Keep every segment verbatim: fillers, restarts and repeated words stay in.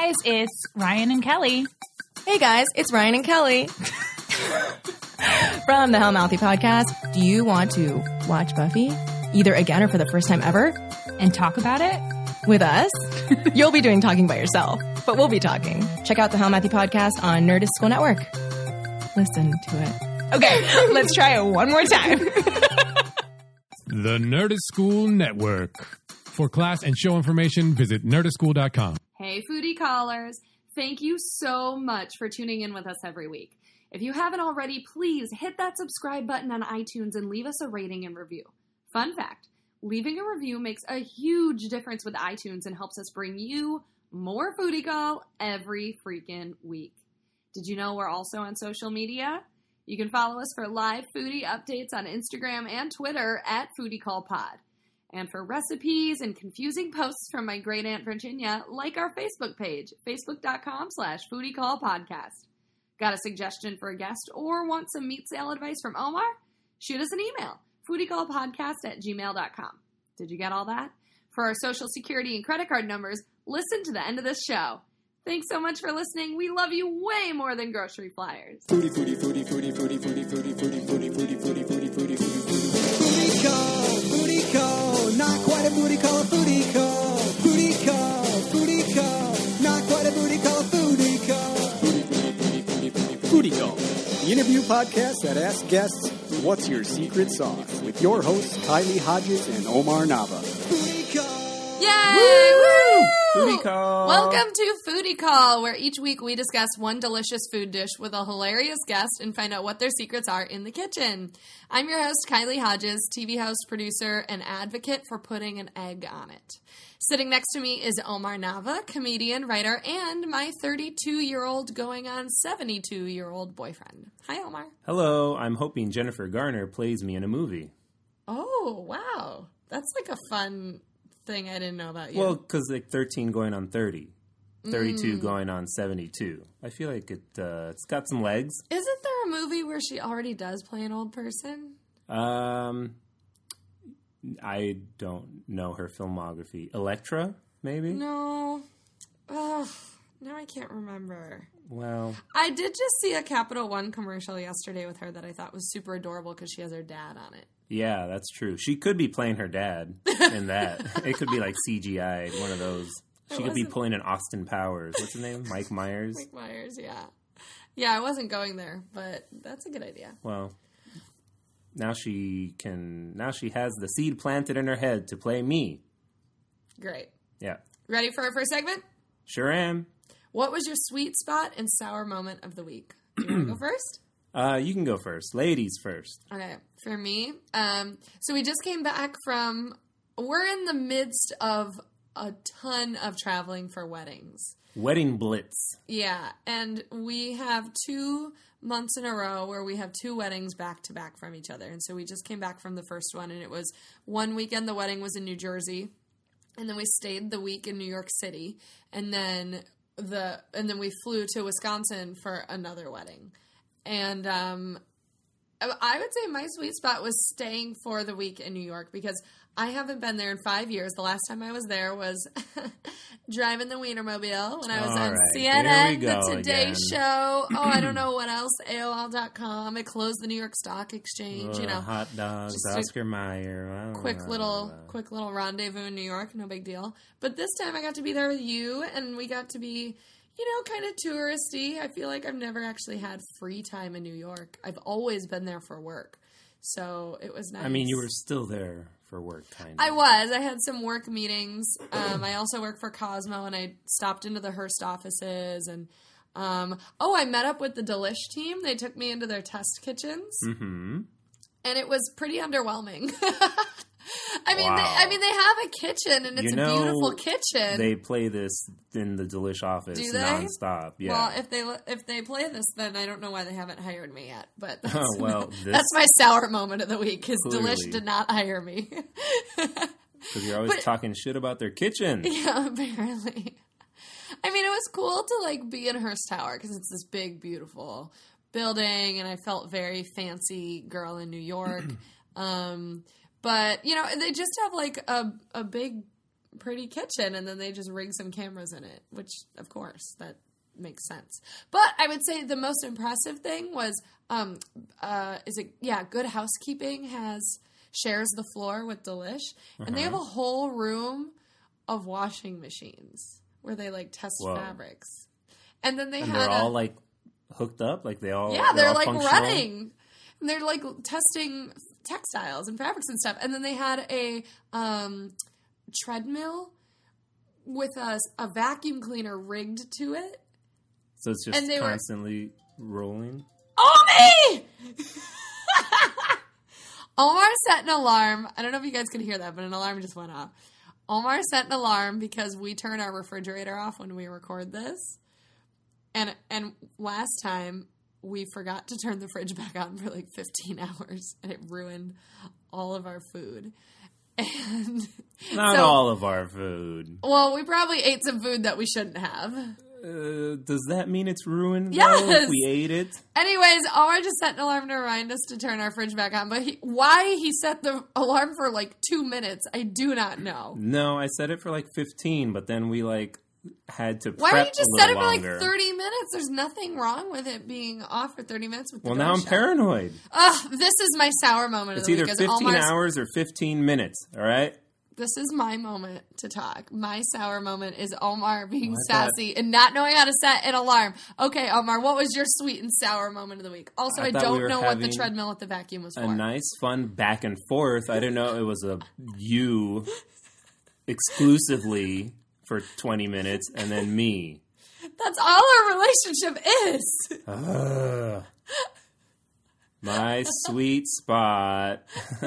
guys, it's Ryan and Kelly. Hey guys, it's Ryan and Kelly. From the Hellmouthy podcast. Do you want to watch Buffy, either again or for the first time ever? And talk about it? With us? You'll be doing talking by yourself, but we'll be talking. Check out the Hellmouthy podcast on Nerdist School Network. Listen to it. Okay, let's try it one more time. The Nerdist School Network. For class and show information, visit nerdist school dot com. Hey, foodie callers. Thank you so much for tuning in with us every week. If you haven't already, please hit that subscribe button on iTunes and leave us a rating and review. Fun fact, leaving a review makes a huge difference with iTunes and helps us bring you more Foodie Call every freaking week. Did you know we're also on social media? You can follow us for live foodie updates on Instagram and Twitter at Foodie Call Pod. And for recipes and confusing posts from my great Aunt Virginia, like our Facebook page, facebook.com slash Foodie Call Podcast. Got a suggestion for a guest or want some meat sale advice from Omar? Shoot us an email, foodiecallpodcast at gmail dot com. Did you get all that? For our social security and credit card numbers, listen to the end of this show. Thanks so much for listening. We love you way more than grocery flyers. Foodie, foodie, foodie, foodie, foodie, foodie, foodie, foodie, foodie, foodie, foodie, foodie, foodie, foodie, foodie call, foodie call, not quite a booty call, a foodie call, foodie call, foodie call, not quite a booty call, a foodie call, foodie, foodie, foodie, foodie, foodie call, the interview podcast that asks guests, what's your secret sauce? With your hosts Kylie Hodges and Omar Nava. Foodie call, yay! Woo! Foodie Call. Welcome to Foodie Call, where each week we discuss one delicious food dish with a hilarious guest and find out what their secrets are in the kitchen. I'm your host, Kylie Hodges, T V host, producer, and advocate for putting an egg on it. Sitting next to me is Omar Nava, comedian, writer, and my thirty-two-year-old going on seventy-two-year-old boyfriend. Hi, Omar. Hello. I'm hoping Jennifer Garner plays me in a movie. Oh, wow. That's like a fun thing I didn't know about you. Well, because like thirteen going on thirty. thirty-two mm. going on seventy-two. I feel like it, uh, it's got some legs. Isn't there a movie where she already does play an old person? Um, I don't know her filmography. Elektra, maybe? No. Ugh, now I can't remember. Well, I did just see a Capital One commercial yesterday with her that I thought was super adorable because she has her dad on it. Yeah, that's true. She could be playing her dad in that. It could be like C G I, one of those. She could be pulling an Austin Powers. What's his name? Mike Myers? Mike Myers, yeah. Yeah, I wasn't going there, but that's a good idea. Well, now she can, now she has the seed planted in her head to play me. Great. Yeah. Ready for our first segment? Sure am. What was your sweet spot and sour moment of the week? Do you want to go first? Uh, you can go first. Ladies first. Okay. For me, um, so we just came back from, we're in the midst of a ton of traveling for weddings. Wedding blitz. Yeah. And we have two months in a row where we have two weddings back to back from each other. And so we just came back from the first one, and it was one weekend the wedding was in New Jersey. And then we stayed the week in New York City. And then the, and then we flew to Wisconsin for another wedding. And, um, I would say my sweet spot was staying for the week in New York because I haven't been there in five years. The last time I was there was driving the Wienermobile when I was All on right, C N N, the Today again. Show. Oh, I don't know what else. A O L dot com. It closed the New York Stock Exchange. Uh, you know, hot dogs, just Oscar Mayer. quick little, quick little rendezvous in New York. No big deal. But this time I got to be there with you, and we got to be, you know, kind of touristy. I feel like I've never actually had free time in New York. I've always been there for work. So it was nice. I mean, you were still there for work, kind of. I was. I had some work meetings. Um, I also work for Cosmo, and I stopped into the Hearst offices. And, um, oh, I met up with the Delish team. They took me into their test kitchens. Mm-hmm. And it was pretty underwhelming. I mean, Wow. they, I mean, they have a kitchen, and it's You know, a beautiful kitchen. They play this in the Delish office Do they? nonstop. Yeah. Well, if they if they play this, then I don't know why they haven't hired me yet. But that's, Oh, well, this- that's my sour moment of the week. Because Clearly. Delish did not hire me. Because you're always but- talking shit about their kitchen. Yeah, apparently. I mean, it was cool to like be in Hearst Tower because it's this big, beautiful building, and I felt very fancy girl in New York. um, but you know, they just have like a a big pretty kitchen, and then they just rig some cameras in it, which, of course, that makes sense. But I would say the most impressive thing was, um, uh, is it, yeah, Good Housekeeping has, shares the floor with Delish, uh-huh. and they have a whole room of washing machines where they, like, test Whoa. fabrics. And then they and had they're a, all, like, hooked up? Like, they all yeah, they're, they're all like, functional? running. And they're, like, testing textiles and fabrics and stuff. And then they had a um, treadmill with a, a vacuum cleaner rigged to it. So it's just And they were- constantly rolling? Oh, me! Omar set an alarm. I don't know if you guys could hear that, but an alarm just went off. Omar set an alarm because we turn our refrigerator off when we record this. And and last time, we forgot to turn the fridge back on for like fifteen hours, and it ruined all of our food. And Not so, all of our food. Well, we probably ate some food that we shouldn't have. Uh, does that mean it's ruined, Yes! though, if we ate it? Anyways, Omar just set an alarm to remind us to turn our fridge back on. But he, why he set the alarm for like two minutes, I do not know. No, I set it for like fifteen, but then we like had to Why prep don't you just a set it little for longer. like thirty minutes? There's nothing wrong with it being off for thirty minutes with the Well, door now I'm shut. paranoid. Ugh, this is my sour moment It's of the either week. is fifteen Omar's- hours or fifteen minutes, all right? This is my moment to talk. My sour moment is Omar being Oh, I thought- sassy and not knowing how to set an alarm. Okay, Omar, what was your sweet and sour moment of the week? Also, I I, thought don't we were know what the having treadmill with the vacuum was for. A nice, fun back and forth. I didn't know it was a you exclusively for twenty minutes and then me. That's all our relationship is. Ugh. My sweet spot.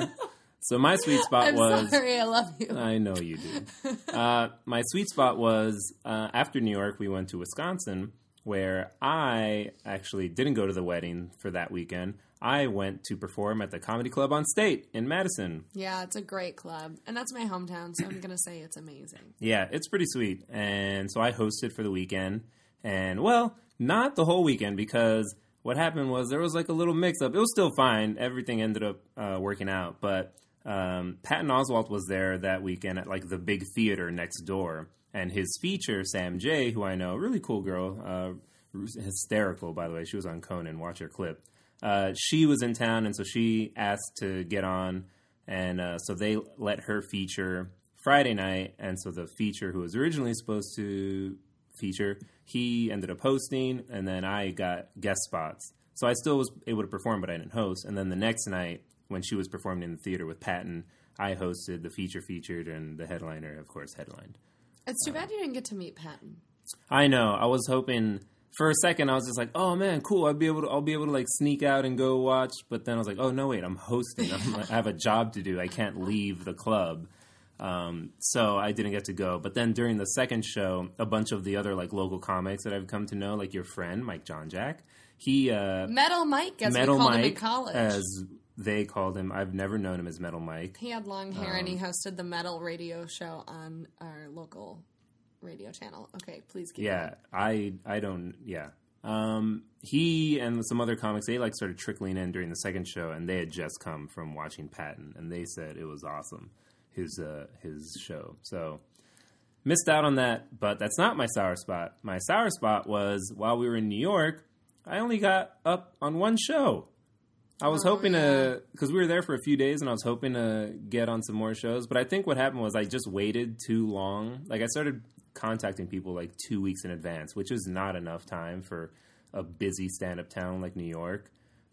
So my sweet spot I'm was... sorry, I love you. I know you do. Uh, my sweet spot was uh, after New York, we went to Wisconsin, where I actually didn't go to the wedding for that weekend. I went to perform at the Comedy Club on State in Madison. Yeah, it's a great club. And that's my hometown, so I'm going to say it's amazing. Yeah, it's pretty sweet. And so I hosted for the weekend. And, well, not the whole weekend, because what happened was there was like a little mix-up. It was still fine. Everything ended up uh, working out. But um, Patton Oswalt was there that weekend at like the big theater next door. And his feature, Sam J., who I know, really cool girl, uh, hysterical, by the way. She was on Conan. Watch her clip. Uh, she was in town, and so she asked to get on. And uh, so they let her feature Friday night. And so the feature who was originally supposed to feature, he ended up hosting, and then I got guest spots. So I still was able to perform, but I didn't host. And then the next night, when she was performing in the theater with Patton, I hosted, the feature featured, and the headliner, of course, headlined. It's too bad you didn't get to meet Patton. I know. I was hoping... For a second, I was just like, "Oh man, cool! I'll be able to, I'll be able to like sneak out and go watch." But then I was like, "Oh no, wait! I'm hosting. I'm, I have a job to do. I can't leave the club." Um, so I didn't get to go. But then during the second show, a bunch of the other like local comics that I've come to know, like your friend Mike John Jack, he uh, Metal Mike, as Metal we called Mike, him in college. as they called him. I've never known him as Metal Mike. He had long hair, Um, and he hosted the metal radio show on our local radio channel. Okay, please keep Yeah, I I don't. Yeah. Um, he and some other comics, they like started trickling in during the second show, and they had just come from watching Patton, and they said it was awesome, his uh, his show. So missed out on that, but that's not my sour spot. My sour spot was while we were in New York, I only got up on one show. I was Oh, hoping yeah. to, because we were there for a few days, and I was hoping to get on some more shows. But I think what happened was I just waited too long. Like I started contacting people like two weeks in advance, which is not enough time for a busy stand-up town like New York.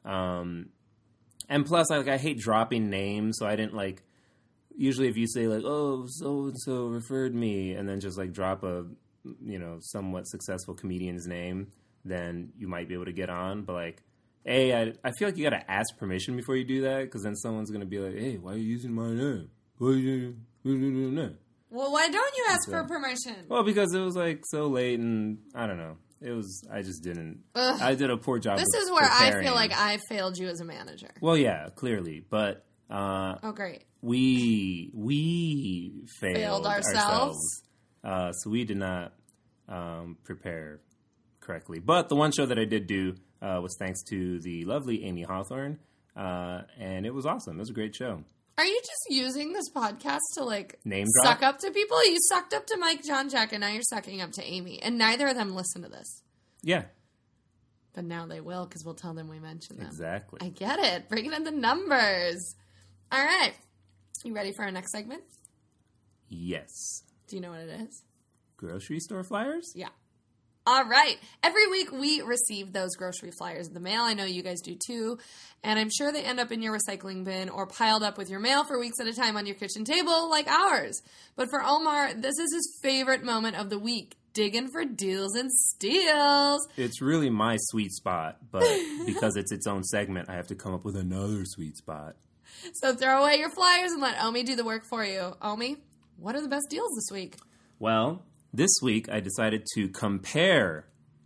Um, and plus, I, like I hate dropping names, so I didn't like. Usually, if you say like, "Oh, so and so referred me," and then just like drop a, you know, somewhat successful comedian's name, then you might be able to get on. But like, A, I, I feel like you got to ask permission before you do that, because then someone's gonna be like, "Hey, why are you using my name? Why are you doing that?" Well, why don't you ask for permission? Well, because it was like so late, and I don't know. It was. I just didn't. Ugh. I did a poor job. This of is where I preparing. feel like I failed you as a manager. Well, yeah, clearly, but uh, Oh, great. we we failed, Failed ourselves? ourselves. Uh, so we did not um, prepare correctly. But the one show that I did do uh, was thanks to the lovely Amy Hawthorne, uh, and it was awesome. It was a great show. All Are you just using this podcast to, like, Name suck drop? up to people? You sucked up to Mike, John, Jack, and now you're sucking up to Amy. And neither of them listen to this. Yeah, But now they will because we'll tell them we mentioned them. exactly. I get it. Bringing in the numbers. All right. You ready for our next segment? Yes. Do you know what it is? Grocery store flyers? Yeah. All right. Every week we receive those grocery flyers in the mail. I know you guys do too. And I'm sure they end up in your recycling bin or piled up with your mail for weeks at a time on your kitchen table like ours. But for Omar, this is his favorite moment of the week. Digging for deals and steals. It's really my sweet spot, but because it's its own segment, I have to come up with another sweet spot. So throw away your flyers and let Omi do the work for you. Omi, what are the best deals this week? Well, this week I decided to compare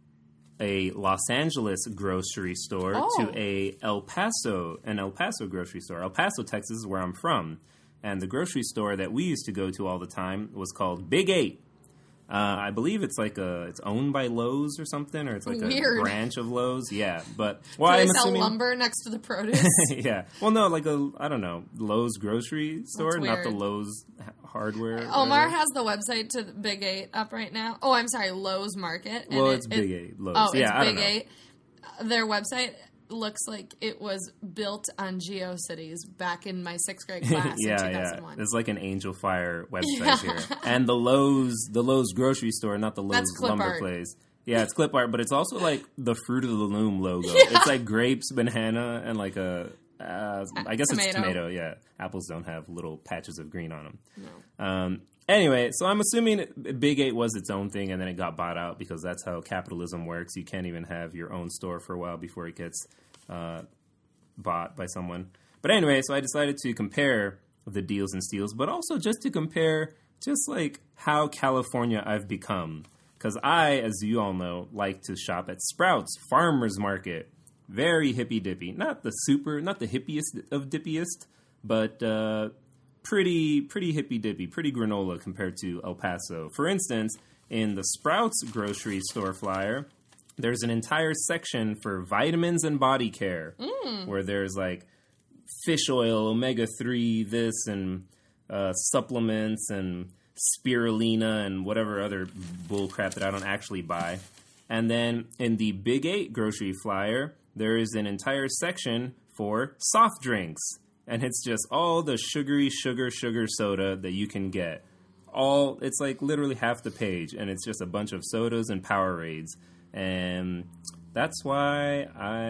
a Los Angeles grocery store Oh. to a El Paso, an El Paso grocery store. El Paso, Texas is where I'm from. And the grocery store that we used to go to all the time was called Big Eight. Uh, I believe it's like a, it's owned by Lowe's or something, or it's like Weird. a branch of Lowe's. Yeah, but well, Do they I'm sell assuming lumber next to the produce? yeah. Well, no, like a I don't know Lowe's grocery store, That's not the weird. Lowe's h- hardware. Omar whatever. has the website to Big Eight up right now. Oh, I'm sorry, Lowe's Market. and Well, it- it's it- Big Eight. Lowe's. Oh, yeah, it's I don't Big know. Eight. Their website looks like it was built on GeoCities back in my sixth grade class yeah, in two yeah. thousand one. It's like an Angel Fire website Yeah. here, and the Lowe's, the Lowe's grocery store, not the Lowe's That's clip lumber art. place. Yeah, it's clip art, but it's also like the Fruit of the Loom logo. It's like grapes, banana, and like a. Uh, I guess it's Tomato. tomato. Yeah, apples don't have little patches of green on them. No. Um, anyway, so I'm assuming it- Big Eight was its own thing, and then it got bought out because that's how capitalism works. You can't even have your own store for a while before it gets uh, bought by someone. But anyway, so I decided to compare the deals and steals, but also just to compare just like how California I've become. Because I, as you all know, like to shop at Sprouts Farmers Market. Very hippy dippy. Not the super, not the hippiest of dippiest, but uh, pretty, pretty hippy dippy, pretty granola compared to El Paso. For instance, in the Sprouts grocery store flyer, there's an entire section for vitamins and body care, where there's like fish oil, omega three, this, and uh, supplements, and spirulina, and whatever other bull crap that I don't actually buy. And then in the Big Eight grocery flyer, there is an entire section for soft drinks. And it's just all the sugary, sugar, sugar soda that you can get. All, it's like literally half the page, and it's just a bunch of sodas and Powerades. And that's why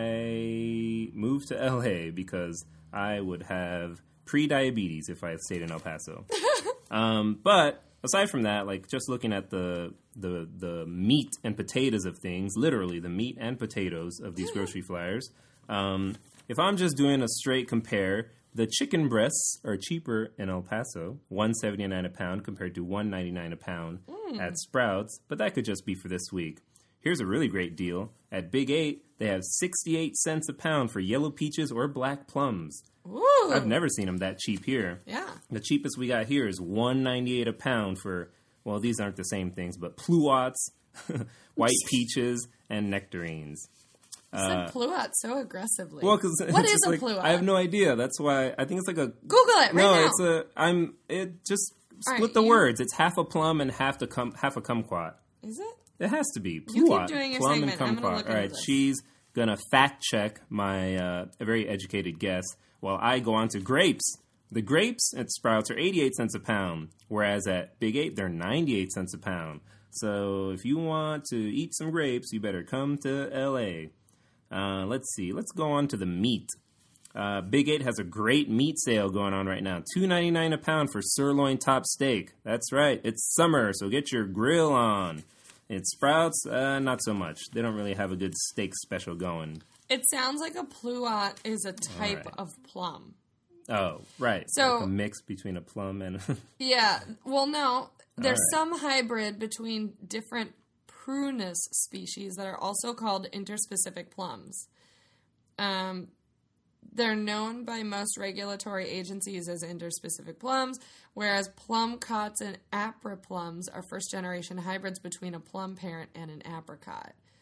I moved to L A, because I would have pre-diabetes if I had stayed in El Paso. um, but aside from that, like just looking at the, the the meat and potatoes of things, literally the meat and potatoes of these grocery flyers, um, if I'm just doing a straight compare, the chicken breasts are cheaper in El Paso, one seventy-nine a pound compared to one ninety-nine a pound at Sprouts, but that could just be for this week. Here's a really great deal. At Big Eight, they have sixty-eight cents a pound for yellow peaches or black plums. Ooh. I've never seen them that cheap here. Yeah. The cheapest we got here is one ninety-eight a pound for, well, these aren't the same things, but pluots, white peaches, and nectarines. You said pluot so aggressively. Well, because what is a pluot? I have no idea. That's why I think it's like a Google it right no. now. It's a I'm it just All split right, the you- words. It's half a plum and half the cum, half a kumquat. Is it? It has to be You keep pluot, doing your plum and segment. I'm gonna kumquat. look All right, into this. she's gonna fact check my uh, a very educated guess while I go on to grapes. The grapes at Sprouts are eighty-eight cents a pound, whereas at Big Eight they're ninety-eight cents a pound. So if you want to eat some grapes, you better come to L A. Uh, let's see. Let's go on to the meat. Uh, Big Eight has a great meat sale going on right now. two ninety-nine a pound for sirloin top steak. That's right. It's summer, so get your grill on. At Sprouts, uh, not so much. They don't really have a good steak special going. It sounds like a pluot is a type right. of plum. Oh, right. So- like a mix between a plum and Yeah. Well, no. There's right. some hybrid between different prunus species that are also called interspecific plums. Um, they're known by most regulatory agencies as interspecific plums, whereas plum cots and apricot plums are first-generation hybrids between a plum parent and an apricot.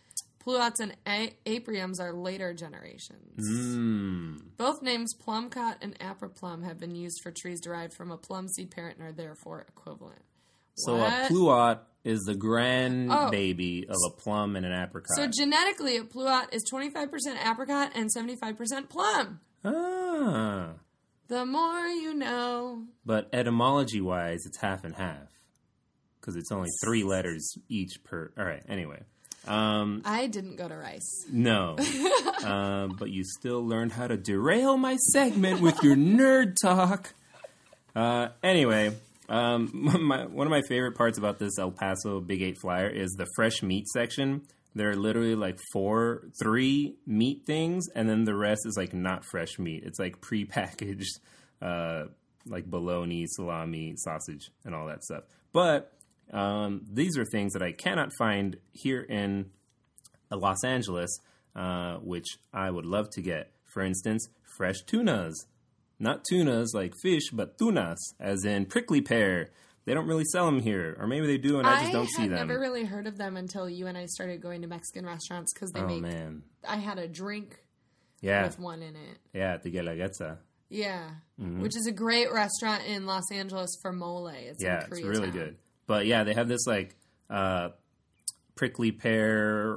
Pluots and a- apriums are later generations. Mm. Both names plumcot and apriplum have been used for trees derived from a plum seed parent and are therefore equivalent. So What? a pluot is the grandbaby Oh. of a plum and an apricot. So genetically, a pluot is twenty-five percent apricot and seventy-five percent plum. ah. The more you know. But etymology-wise, it's half and half. Because it's only three letters each per... All right, anyway. Um, I didn't go to Rice. no. um, but you still learned how to derail my segment with your nerd talk. Uh, anyway, um, my, one of my favorite parts about this El Paso Big Eight Flyer is the fresh meat section. There are literally like four, three meat things, and then the rest is like not fresh meat. It's like prepackaged, uh, like bologna, salami, sausage, and all that stuff. But um, these are things that I cannot find here in Los Angeles, uh, which I would love to get. For instance, fresh tunas. Not tunas like fish, but tunas, as in prickly pear. They don't really sell them here, or maybe they do, and I just don't see had them. never really heard of them until you and I started going to Mexican restaurants because they oh make. man, I had a drink yeah, with one in it. yeah, the Guelaguetza. Yeah, Mm-hmm. which is a great restaurant in Los Angeles for mole. It's Yeah, in it's really Koreatown. good. But yeah, they have this like uh, prickly pear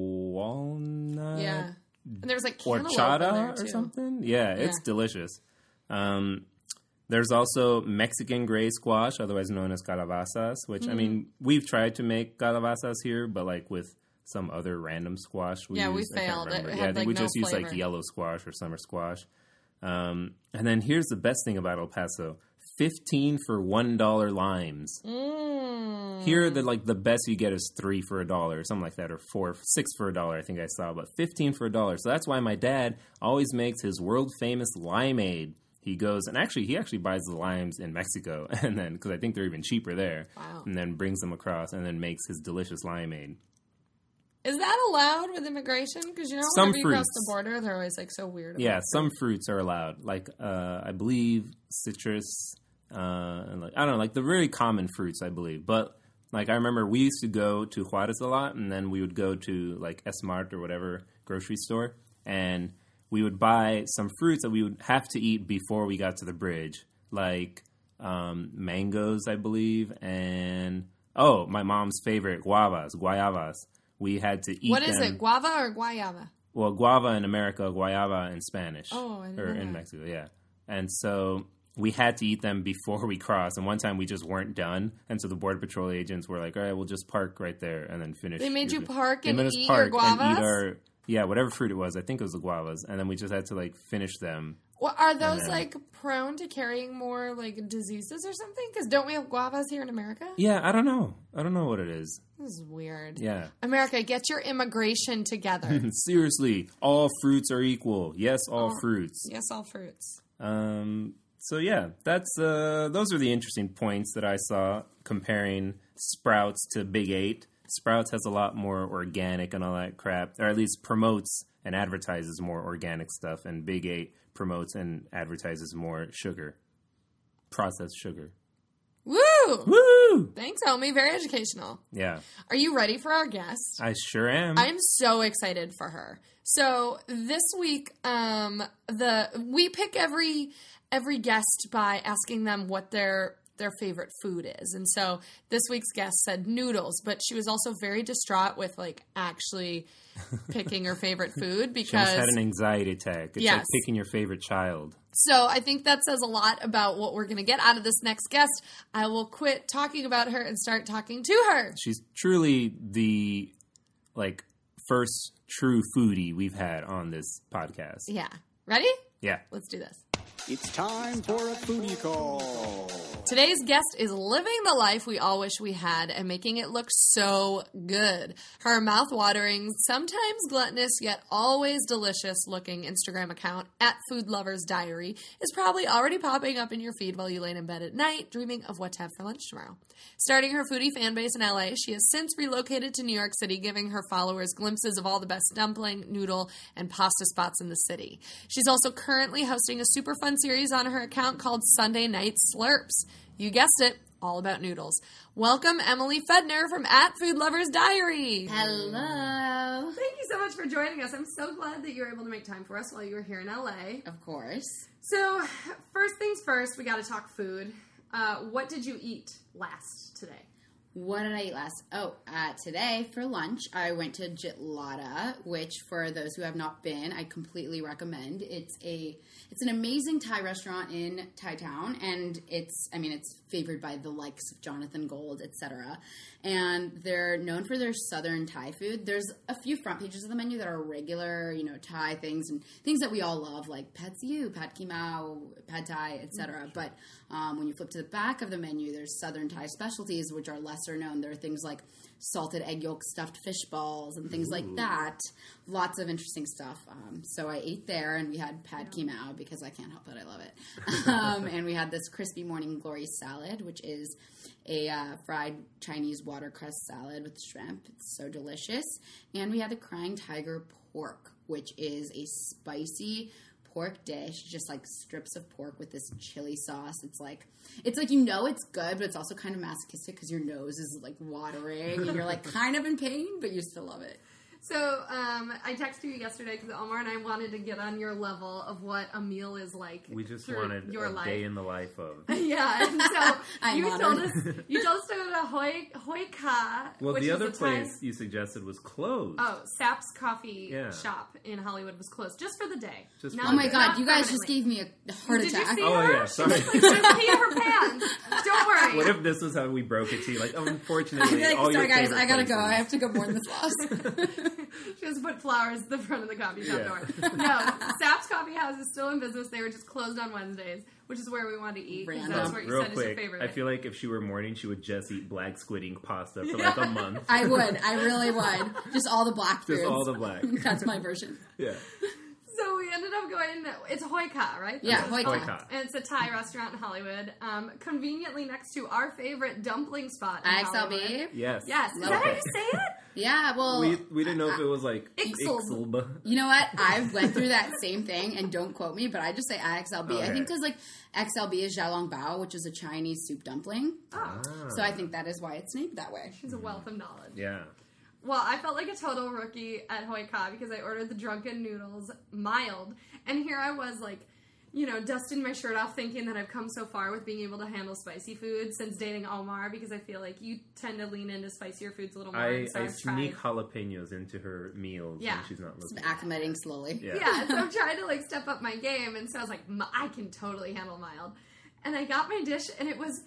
walnut Yeah, and there's like cantaloupe in there horchata too. or something. Yeah, it's Yeah. delicious. Um, there's also Mexican gray squash, otherwise known as calabazas, which, Mm-hmm. I mean, we've tried to make calabazas here, but like with some other random squash we Yeah, we used. I can't failed. It remember. had, yeah, I think like, we no just use like flavor. yellow squash or summer squash. Um, and then here's the best thing about El Paso. fifteen for one dollar limes. Mm. Here, the like the best you get is three for a dollar, or something like that, or four, six for a dollar. I think I saw, but fifteen for a dollar. So that's why my dad always makes his world famous limeade. He goes and actually he actually buys the limes in Mexico, and then because I think they're even cheaper there, Wow. and then brings them across, and then makes his delicious limeade. Is that allowed with immigration? Because you know, Some whenever you cross fruits. the border, they're always like so weird. About Yeah, it. some fruits are allowed, like uh, I believe citrus, uh, and like I don't know, like the really common fruits, I believe. But like I remember, we used to go to Juarez a lot, and then we would go to like S-Mart or whatever grocery store, and we would buy some fruits that we would have to eat before we got to the bridge, like um, mangoes, I believe, and oh, my mom's favorite, guavas, guayabas. We had to eat What is them. it, guava or guayaba? Well, guava in America, guayaba in Spanish. Oh, I didn't Or know in that. Mexico, yeah. And so we had to eat them before we crossed. And one time we just weren't done. And so the Border Patrol agents were like, all right, we'll just park right there and then finish. They made your- you park They and made us eat park your guavas? and eat our, yeah, whatever fruit it was. I think it was the guavas. And then we just had to like finish them. Well, are those then- like prone to carrying more like diseases or something? Because don't we have guavas here in America? Yeah, I don't know. I don't know what it is. This is weird. Yeah. America, get your immigration together. Seriously, all fruits are equal. Yes, all Oh. fruits. Yes, all fruits. Um, so yeah, that's uh, those are the interesting points that I saw comparing Sprouts to Big Eight. Sprouts has a lot more organic and all that crap, or at least promotes and advertises more organic stuff, and Big Eight promotes and advertises more sugar, processed sugar. Woo! Woo! Thanks, homie. Very educational. Yeah, Are you ready for our guest? I sure am. I'm so excited for her. So this week, um, the we pick every every guest by asking them what their their favorite food is. And so this week's guest said noodles, but she was also very distraught with like actually picking her favorite food She almost because had an anxiety attack. It's like Yes. picking your favorite child. so I think that says a lot about what we're going to get out of this next guest. I will quit talking about her and start talking to her. She's truly the like first true foodie we've had on this podcast. Yeah. Ready? Yeah. Let's do this. It's time for a foodie call. Today's guest is living the life we all wish we had and making it look so good. Her mouth-watering, sometimes gluttonous, yet always delicious-looking Instagram account, at Food Lovers Diary, is probably already popping up in your feed while you lay in bed at night, dreaming of what to have for lunch tomorrow. Starting her foodie fan base in L A, she has since relocated to New York City, giving her followers glimpses of all the best dumpling, noodle, and pasta spots in the city. She's also currently hosting a super fun series on her account called Sunday Night Slurps. You guessed it, all about noodles. Welcome Emily Fedner from at Food Lovers Diary. Hello. Thank much for joining us. I'm so glad that you were able to make time for us while you were here in L A. Of course. So, first things first, we got to talk food. Uh, what did you eat last today? What did I eat last? Oh, uh, today for lunch, I went to Jitlada, which for those who have not been, I completely recommend. It's a it's an amazing Thai restaurant in Thai Town, and it's, I mean, it's favored by the likes of Jonathan Gold, et cetera. And they're known for their southern Thai food. There's a few front pages of the menu that are regular, you know, Thai things and things that we all love, like Pad Siu, Pad Ki Mao, Pad Thai, et cetera. Mm-hmm. But um, when you flip to the back of the menu, there's southern Thai specialties, which are lesser known. There are things like salted egg yolk stuffed fish balls and things Ooh. like that. Lots of interesting stuff. Um, so I ate there, and we had Pad Ki Mao because I can't help it. I love it. um, and we had this crispy morning glory salad, which is a uh, fried Chinese watercress salad with shrimp. It's so delicious. And we had the Crying Tiger pork, which is a spicy pork dish, just like strips of pork with this chili sauce. It's like, it's like, you know, it's good, but it's also kind of masochistic because your nose is like watering and you're like kind of in pain, but you still love it. So um, I texted you yesterday because Omar and I wanted to get on your level of what a meal is like. We just wanted your a life. day in the life of. Yeah, and so you honored. told us you told us to go to Hoi Hoi Ka. Well, which the is other a place Thai- you suggested was closed. Oh, Sap's Coffee Yeah. Shop in Hollywood was closed just for the day. Just Not- for Oh my the day. god, not you guys just permanently. gave me a heart Did attack. you see Oh, her? yeah, She sorry. just like couldn't pee her pants. Don't worry. What if this was how we broke it to you? Like, oh, unfortunately, I'd be like, all sorry your guys, favorite I gotta go. places. I have to go more than this loss. She just put flowers at the front of the coffee shop Yeah. door. No, Sap's Coffee House is still in business. They were just closed on Wednesdays, which is where we wanted to eat. 'Cause Random. That's what you Real said is your quick, favorite. I feel like if she were morning, she would just eat black squid ink pasta for Yeah. like a month. I would. I really would. Just all the black foods. Just all the black. That's my version. Yeah. So we ended up going. It's Hoi Ka, right? Yeah, That's what Hoi it's Ka. called. And it's a Thai restaurant in Hollywood, um, conveniently next to our favorite dumpling spot. In I X L B. Hollywood. Yes. Yes, is Love that how it. you say it? Yeah, well, We, we didn't know if it was like Ixlb. Ixlb. you know what? I went through that same thing, and don't quote me, but I just say I X L B. I Okay. think because like X L B is xiaolong bao, which is a Chinese soup dumpling. Oh, So I think that is why it's named that way. she's a wealth of knowledge. Yeah. Well, I felt like a total rookie at Hoi Ka because I ordered the drunken noodles mild, and here I was like, you know, dusting my shirt off thinking that I've come so far with being able to handle spicy food since dating Omar, because I feel like you tend to lean into spicier foods a little more. I, and so I I've sneak tried. jalapenos into her meals Yeah. when she's not It's looking. acclimating slowly. Yeah. Yeah, so I'm trying to like step up my game, and so I was like, "M- I can totally handle mild. And I got my dish, and it was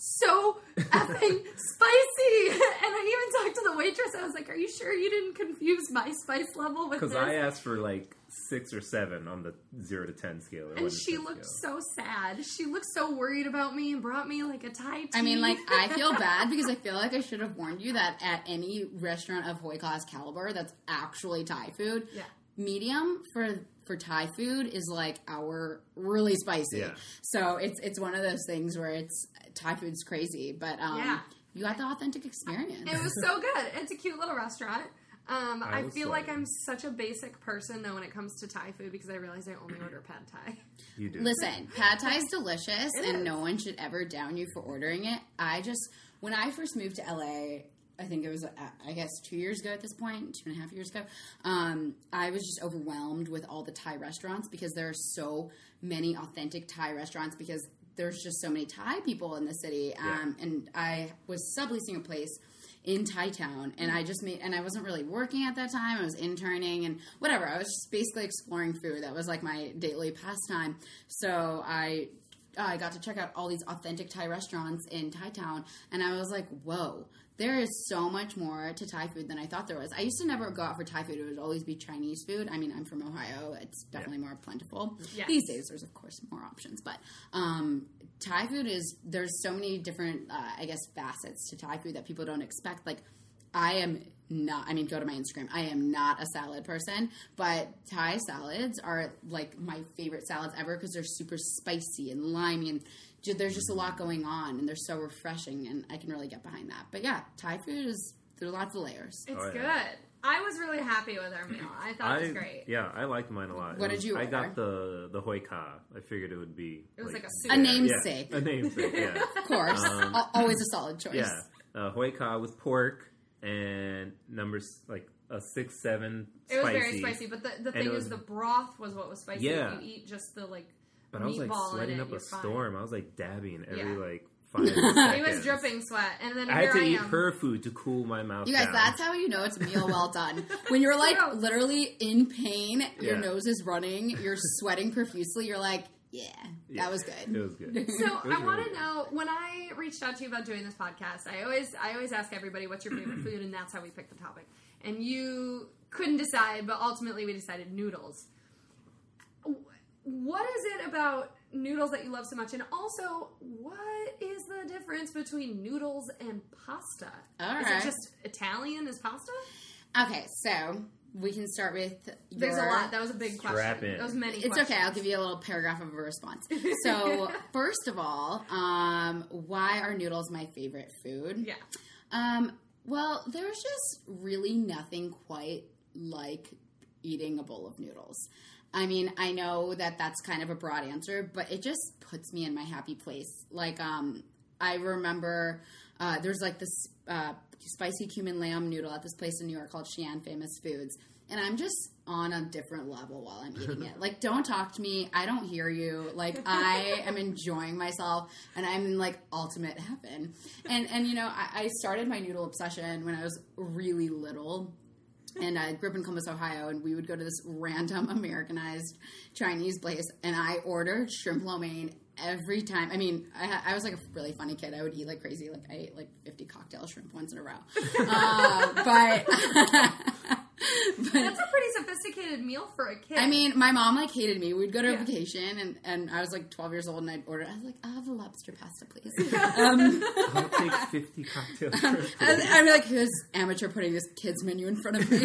so effing spicy. And I even talked to the waitress. I was like, "Are you sure you didn't confuse my spice level with this?" Because I asked for like six or seven on the zero to ten scale. It And wasn't she ten looked scale. so sad. She looked so worried about me and brought me like a Thai tea. I mean, like, I feel bad because I feel like I should have warned you that at any restaurant of Hoi Ka's caliber that's actually Thai food, Yeah. medium for for Thai food is like our really spicy. Yeah. So it's it's one of those things where it's Thai food's crazy, but um, Yeah. you got the authentic experience. It was so good. It's a cute little restaurant. Um, I I, was feel like sorry. I'm such a basic person, though, when it comes to Thai food because I realize I only order pad Thai. You do. Listen, pad Thai is delicious, It and is. no one should ever down you for ordering it. I just, when I first moved to L A, I think it was, uh, I guess, two years ago at this point, two and a half years ago, um, I was just overwhelmed with all the Thai restaurants because there are so many authentic Thai restaurants because there's just so many Thai people in the city. Um, And I was subleasing a place in Thai Town, and I just made, and I wasn't really working at that time. I was interning and whatever. I was just basically exploring food. That was like my daily pastime. So I, I got to check out all these authentic Thai restaurants in Thai Town, and I was like, whoa. There is so much more to Thai food than I thought there was. I used to never go out for Thai food. It would always be Chinese food. I mean, I'm from Ohio. It's definitely more plentiful. Yes. These days, there's, of course, more options. But um, Thai food is, there's so many different, uh, I guess, facets to Thai food that people don't expect. Like, I am not, I mean, go to my Instagram. I am not a salad person, but Thai salads are, like, my favorite salads ever because they're super spicy and limey and ju- there's just a lot going on, and they're so refreshing, and I can really get behind that. But yeah, Thai food is, there are lots of layers. It's Oh, yeah. good. I was really happy with our meal. I thought it was great. Yeah, I liked mine a lot. What It did you I order? got the the Hoi Ka. I figured it would be. It was like a soup. A yeah, namesake. Yeah, a namesake. Yeah. Of course. Um, Al- always a solid choice. Yeah. Uh, Hoi Ka with pork, and numbers like a six, seven It was spicy. very spicy, but the, the And thing it is was- the broth was what was spicy. Yeah. If you eat just the, like, But I was like meatball in sweating it, up a you're fine. storm. I was like dabbing every Yeah. like five He seconds. was dripping sweat, and then I here had to I eat am. her food to cool my mouth You guys, down. that's how you know it's a meal well done. When you're like No. literally in pain, your Yeah. nose is running, you're sweating profusely, you're like, yeah, Yeah. that was good. It was good. So It was I want really to good. know, when I reached out to you about doing this podcast, I always I always ask everybody what's your favorite food, and that's how we pick the topic. And you couldn't decide, but ultimately we decided noodles. What is it about noodles that you love so much? And also, what is the difference between noodles and pasta? All is right. it just Italian as pasta? Okay, so we can start with There's your- a lot. That was a big Strap question. in. That was many It's questions. okay. I'll give you a little paragraph of a response. So, first of all, um, why are noodles my favorite food? Yeah. Um, well, there's just really nothing quite like eating a bowl of noodles. I mean, I know that that's kind of a broad answer, but it just puts me in my happy place. Like, um, I remember uh, there's like this uh, spicy cumin lamb noodle at this place in New York called Xi'an Famous Foods. And I'm just on a different level while I'm eating it. Like, don't talk to me. I don't hear you. Like, I am enjoying myself, and I'm in, like, ultimate heaven. And, and you know, I, I started my noodle obsession when I was really little. And I grew up in Columbus, Ohio, and we would go to this random Americanized Chinese place, and I ordered shrimp lo mein every time. I mean, I, I was like a really funny kid. I would eat like crazy. Like, I ate like fifty cocktail shrimp once in a row. uh, but... but That's a pretty sophisticated meal for a kid. I mean, my mom like hated me. We'd go to a Yeah. vacation, and, and I was like twelve years old, and I'd order. I was like, I'll have a lobster pasta, please. um, I'll take fifty cocktails. I'd, I'd be like, here's amateur putting this kid's menu in front of me.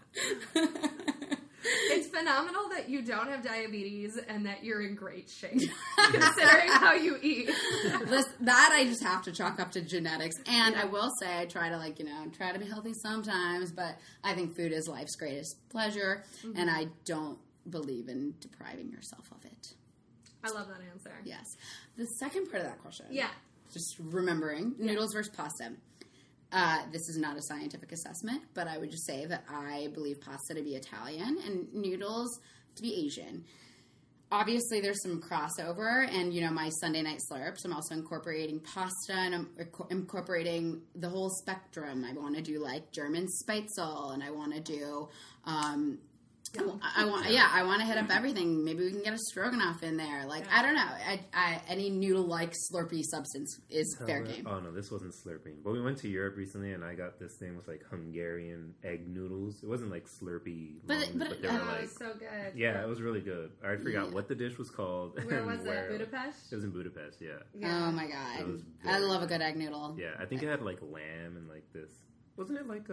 it's phenomenal that you don't have diabetes and that you're in great shape, considering how you eat. This, that I just have to chalk up to genetics. And I will say, I try to like, you know, try to be healthy sometimes, but I think food is life's greatest pleasure, Mm-hmm. and I don't believe in depriving yourself of it. I love that answer. Yes. The second part of that question. Yeah. Just remembering noodles versus pasta. Uh, this is not a scientific assessment, but I would just say that I believe pasta to be Italian and noodles to be Asian. Obviously, there's some crossover, and, you know, my Sunday night slurps, I'm also incorporating pasta, and I'm inco- incorporating the whole spectrum. I want to do, like, German Spätzle, and I want to do... Um, I, I want, yeah, I want to hit up everything. Maybe we can get a stroganoff in there. Like, I don't know. I, I, any noodle-like slurpy substance is fair game. Oh no, this wasn't slurping. But we went to Europe recently, and I got this thing with like Hungarian egg noodles. It wasn't like Slurpee, But long, it- but but, it- they Oh, were it like, was so good. yeah, it was really good. I forgot Yeah. what the dish was called. Where and was it? Budapest? It was in Budapest. Yeah, Oh my It god. was I very love a good egg noodle. yeah. I think it had like lamb and like this. Wasn't it like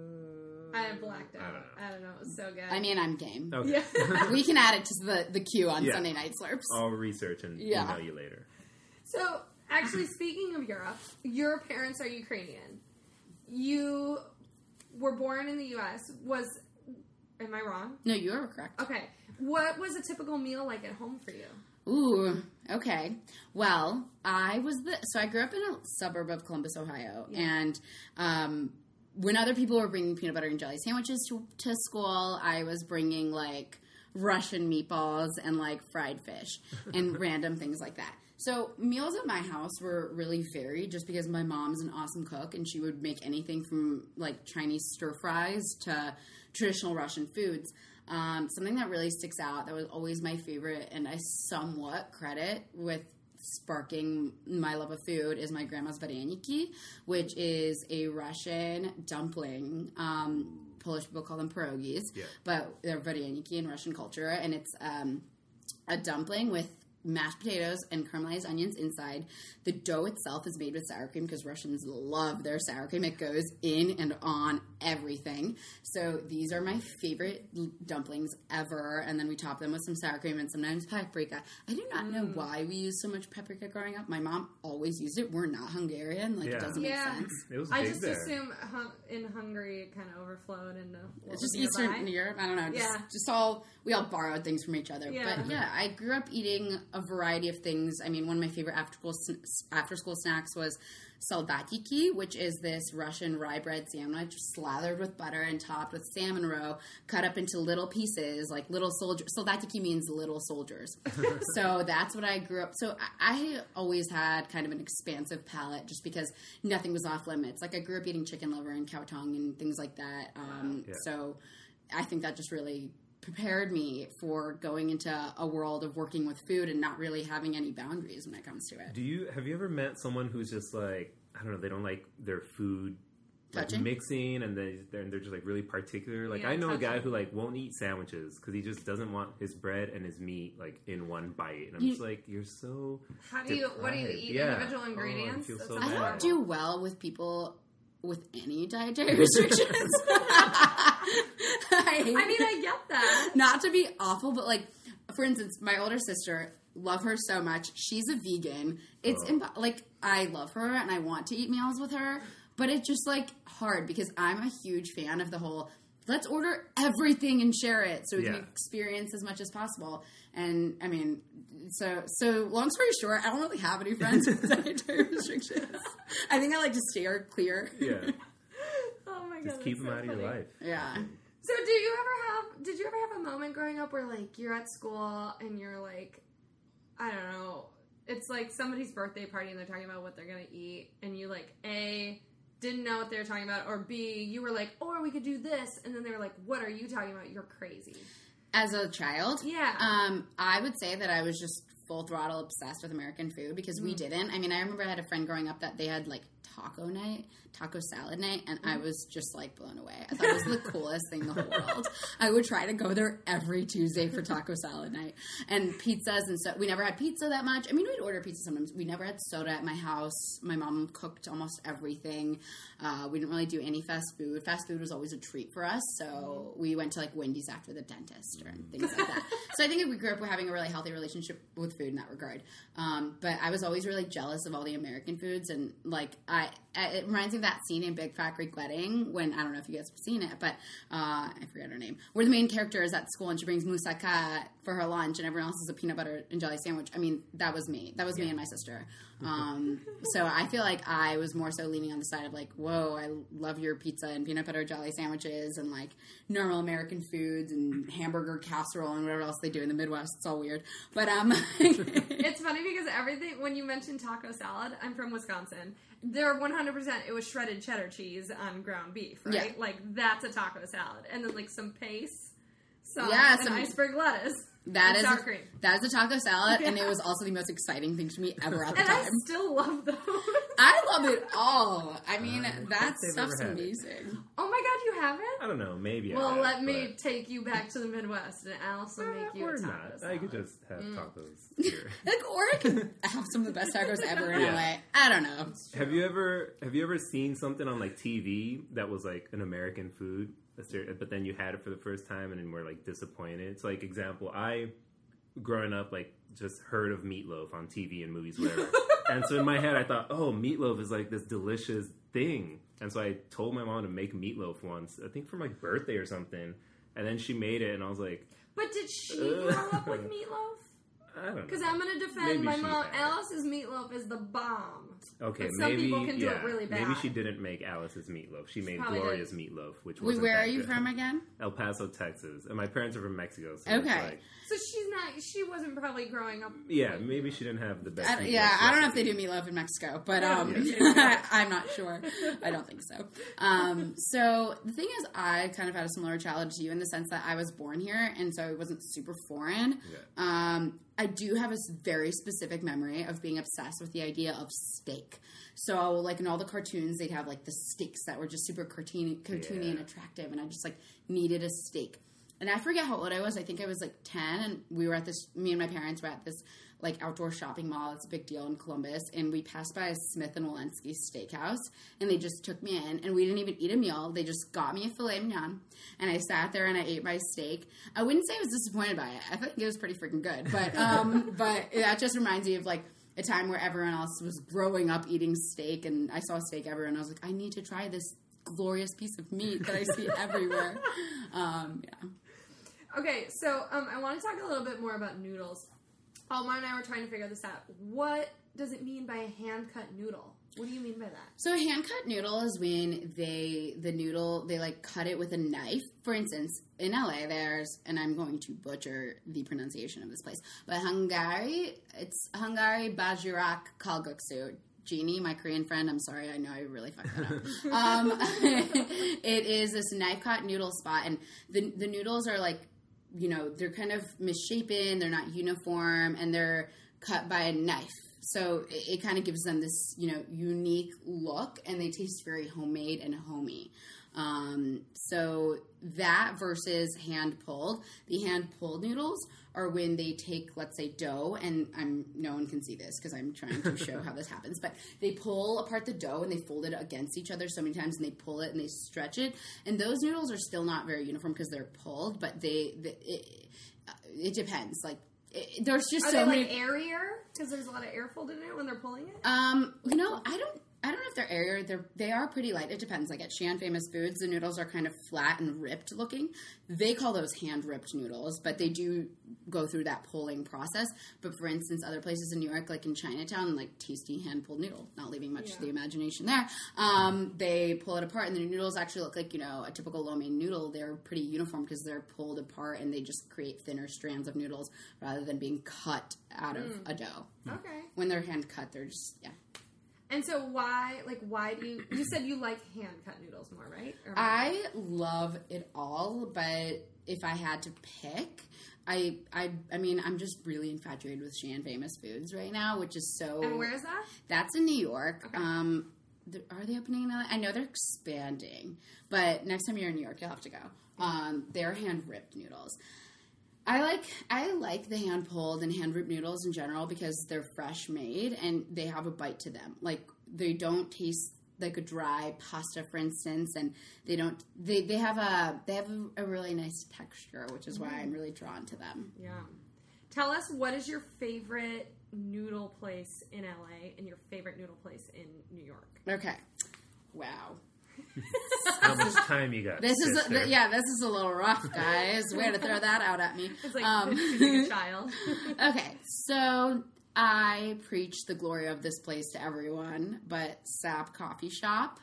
a? I blacked I out. don't know. I don't know. It was so good. I mean, I'm game. Okay. Yeah. We can add it to the, the queue on Yeah. Sunday night slurps. I'll research and Yeah. email you later. So, actually, speaking of Europe, your parents are Ukrainian. You were born in the U S. Was, am I wrong? No, you are correct. Okay. What was a typical meal like at home for you? Ooh, okay. Well, I was the so I grew up in a suburb of Columbus, Ohio, and um, when other people were bringing peanut butter and jelly sandwiches to, to school, I was bringing like Russian meatballs and like fried fish and random things like that. So meals at my house were really varied just because my mom's an awesome cook and she would make anything from like Chinese stir fries to traditional Russian foods. Um, something that really sticks out that was always my favorite and I somewhat credit with sparking my love of food is my grandma's vareniki, which is a Russian dumpling. Um, Polish people call them pierogies, Yeah. but they're vareniki in Russian culture, and it's um, a dumpling with mashed potatoes and caramelized onions inside. The dough itself is made with sour cream because Russians love their sour cream. It goes in and on everything. So these are my favorite l- dumplings ever. And then we top them with some sour cream and sometimes paprika. I do not know why we used so much paprika growing up. My mom always used it. We're not Hungarian. Like, Yeah. it doesn't Yeah. make sense. It was I big just there. assume hun- in Hungary it kind of overflowed into what It's was just nearby. Eastern Europe. I don't know. Just, Yeah. just all, we all borrowed things from each other. Yeah. But yeah, I grew up eating a variety of things. I mean, one of my favorite after school after school snacks was soldatiki, which is this Russian rye bread sandwich slathered with butter and topped with salmon roe, cut up into little pieces, like little soldiers. Soldatiki means little soldiers. So that's what I grew up. So I, I always had kind of an expansive palate just because nothing was off limits. Like I grew up eating chicken liver and cow tongue and things like that. Um, yeah. So I think that just really prepared me for going into a world of working with food and not really having any boundaries when it comes to it. Do you have you ever met someone who's just like, I don't know, they don't like their food like Touching? mixing, and they they're, they're just like really particular. Like Yeah, I know a guy touching. who like won't eat sandwiches because he just doesn't want his bread and his meat like in one bite, and I'm You- just like, you're so. How do you? What do you deprived. eat? Yeah. Individual Oh, I ingredients? feel That's so I bad. don't horrible. do well with people with any dietary restrictions. I, I mean, I get that. not to be awful, but like, for instance, my older sister, love her so much. She's a vegan. It's Oh. imp- like I love her and I want to eat meals with her, but it's just like hard because I'm a huge fan of the whole. Let's order everything and share it so we Yeah. can experience as much as possible. And I mean, so so long story short, I don't really have any friends with dietary restrictions. I think I like to steer clear. Yeah, Oh my god, just keep them so out of your funny. life. Yeah. So, do you ever have? Did you ever have a moment growing up where like you're at school and you're like, I don't know, it's like somebody's birthday party and they're talking about what they're gonna eat, and you like a didn't know what they were talking about, or B you were like, or we could do this, and then they were like, what are you talking about? You're crazy. As a child, Yeah. um, I would say that I was just full throttle obsessed with American food because we didn't. I mean, I remember I had a friend growing up that they had like taco night, taco salad night, and I was just like blown away. I thought it was the coolest thing in the whole world. I would try to go there every Tuesday for taco salad night and pizzas, and so we never had pizza that much. I mean, we'd order pizza sometimes. We never had soda at my house. My mom cooked almost everything. Uh, we didn't really do any fast food. Fast food was always a treat for us, so we went to like Wendy's after the dentist or things like that. So I think we grew up having a really healthy relationship with food in that regard. Um, but I was always really jealous of all the American foods, and like I, I, it reminds me of that scene in Big Fat Greek Wedding when I don't know if you guys have seen it, but uh, I forget her name, where the main character is at school and she brings moussaka for her lunch, and everyone else has a peanut butter and jelly sandwich. I mean, that was me. That was me and my sister. Um, so I feel like I was more so leaning on the side of like, whoa, I love your pizza and peanut butter jelly sandwiches and like normal American foods and hamburger casserole and whatever else they do in the Midwest. It's all weird. But um, It's funny because everything, when you mentioned taco salad, I'm from Wisconsin. They're one hundred percent, it was shredded cheddar cheese on ground beef, right? Yeah. Like, that's a taco salad. And then, like, some paste, some, Yeah, and some- iceberg lettuce, that and is sour cream. that is a taco salad, and Yeah. it was also the most exciting thing to me ever at the And I time. still love those. I love it all. I mean, Uh, that I've stuff's never had it. amazing. Oh my god, you haven't? I don't know, maybe. I Well, have, let me but- take you back to the Midwest, and Alice will make you or a taco not. salad. I could just have Mm. tacos here. Like, or I can have some of the best tacos ever in Yeah. L A. I don't know. Have you ever have you ever seen something on like T V that was like an American food, but then you had it for the first time and then were like disappointed? It's like example, I growing up like just heard of meatloaf on T V and movies, whatever. And so in my head I thought, oh, meatloaf is like this delicious thing. And so I told my mom to make meatloaf once, I think for my birthday or something. And then she made it and I was like, But did she grow up with meatloaf? I don't know. Because I'm going to defend Maybe my she mom. had it. Alice's meatloaf is the bomb. Okay, But some maybe people can do yeah, it really bad. Maybe she didn't make Alice's meatloaf. She made probably Gloria's did. meatloaf, which Wait, wasn't where that are you good. from again? El Paso, Texas, and my parents are from Mexico. So it's Okay. like, So she's not, she wasn't probably growing up. yeah, maybe she didn't have the best. I, meatloaf yeah, I don't know if recipe. they do meatloaf in Mexico, but Yeah. um, Yeah. I'm not sure. I don't think so. Um, so the thing is, I kind of had a similar childhood to you in the sense that I was born here, and so it wasn't super foreign. Yeah. Um, I do have a s- very specific memory of being obsessed with the idea of steak. So, like in all the cartoons, they'd have like the steaks that were just super cartoony, cartoony Yeah. and attractive, and I just like needed a steak. And I forget how old I was. I think I was like ten, and we were at this. Me and my parents were at this like outdoor shopping mall. It's a big deal in Columbus, and we passed by a Smith and Wollensky steakhouse, and they just took me in, and we didn't even eat a meal. They just got me a filet mignon, and I sat there and I ate my steak. I wouldn't say I was disappointed by it. I think it was pretty freaking good, but um, but that just reminds me of like a time where everyone else was growing up eating steak, and I saw steak everywhere, and I was like, I need to try this glorious piece of meat that I see everywhere. Um, yeah. Okay, so um, I want to talk a little bit more about noodles. Omar and I were trying to figure this out. What does it mean by a hand-cut noodle? What do you mean by that? So a hand-cut noodle is when they, the noodle, they, like, cut it with a knife. For instance, in L A, there's, and I'm going to butcher the pronunciation of this place, but Hungary, it's Hungary Bajirak Kalguksu. Jeannie, my Korean friend, I'm sorry, I know I really fucked that up. um, it is this knife-cut noodle spot, and the the noodles are, like, you know, they're kind of misshapen, they're not uniform, and they're cut by a knife. So it, it kind of gives them this, you know, unique look, and they taste very homemade and homey. Um, so that versus hand-pulled. The hand-pulled noodles are when they take, let's say, dough, and I'm no one can see this because I'm trying to show how this happens, but they pull apart the dough and they fold it against each other so many times, and they pull it and they stretch it. And those noodles are still not very uniform because they're pulled, but they, they it, it depends. Like, it, there's just Are so they, many. like, airier? Because there's a lot of air folded in it when they're pulling it? Um, you know, I don't. I don't know if they're airier. They're they are pretty light. It depends. Like at Shan Famous Foods, the noodles are kind of flat and ripped looking. They call those hand ripped noodles, but they do go through that pulling process. But for instance, other places in New York, like in Chinatown, like tasty hand pulled noodle, not leaving much Yeah. to the imagination there. Um, they pull it apart, and the noodles actually look like, you know, a typical lo mein noodle. They're pretty uniform because they're pulled apart, and they just create thinner strands of noodles rather than being cut out of Mm. a dough. Okay. When they're hand cut, they're just yeah. And so why, like, why do you, you said you like hand-cut noodles more, right? Or I love it all, but if I had to pick, I, I, I mean, I'm just really infatuated with Shan Famous Foods right now, which is so. And where is that? That's in New York. Okay. Um, th- are they opening in L A? I know they're expanding, but next time you're in New York, you'll have to go. Um, they're hand ripped noodles. I like I like the hand pulled and hand ripped noodles in general because they're fresh made and they have a bite to them. Like they don't taste like a dry pasta, for instance, and they don't they, they have a they have a, a really nice texture, which is why I'm really drawn to them. Yeah. Tell us, what is your favorite noodle place in L A and your favorite noodle place in New York? Okay. Wow. How much time you got? This is a, sister? th- yeah. This is a little rough, guys. Way to throw that out at me. It's like Um, being a child. Okay, so I preach the glory of this place to everyone, but Sap Coffee Shop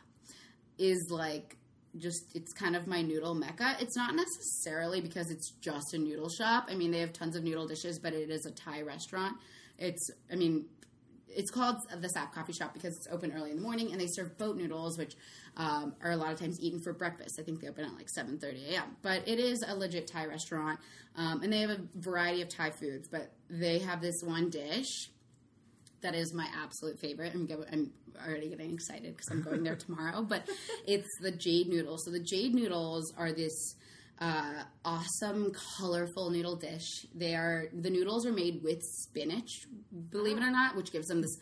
is like just, it's kind of my noodle mecca. It's not necessarily because it's just a noodle shop. I mean, they have tons of noodle dishes, but it is a Thai restaurant. It's, I mean, it's called the Sap Coffee Shop because it's open early in the morning, and they serve boat noodles, which um, are a lot of times eaten for breakfast. I think they open at like seven thirty a.m. But it is a legit Thai restaurant, um, and they have a variety of Thai foods. But they have this one dish that is my absolute favorite. I'm, go- I'm already getting excited because I'm going there tomorrow. But it's the jade noodles. So the jade noodles are this uh, awesome, colorful noodle dish. They are the noodles are made with spinach, believe it or not, which gives them this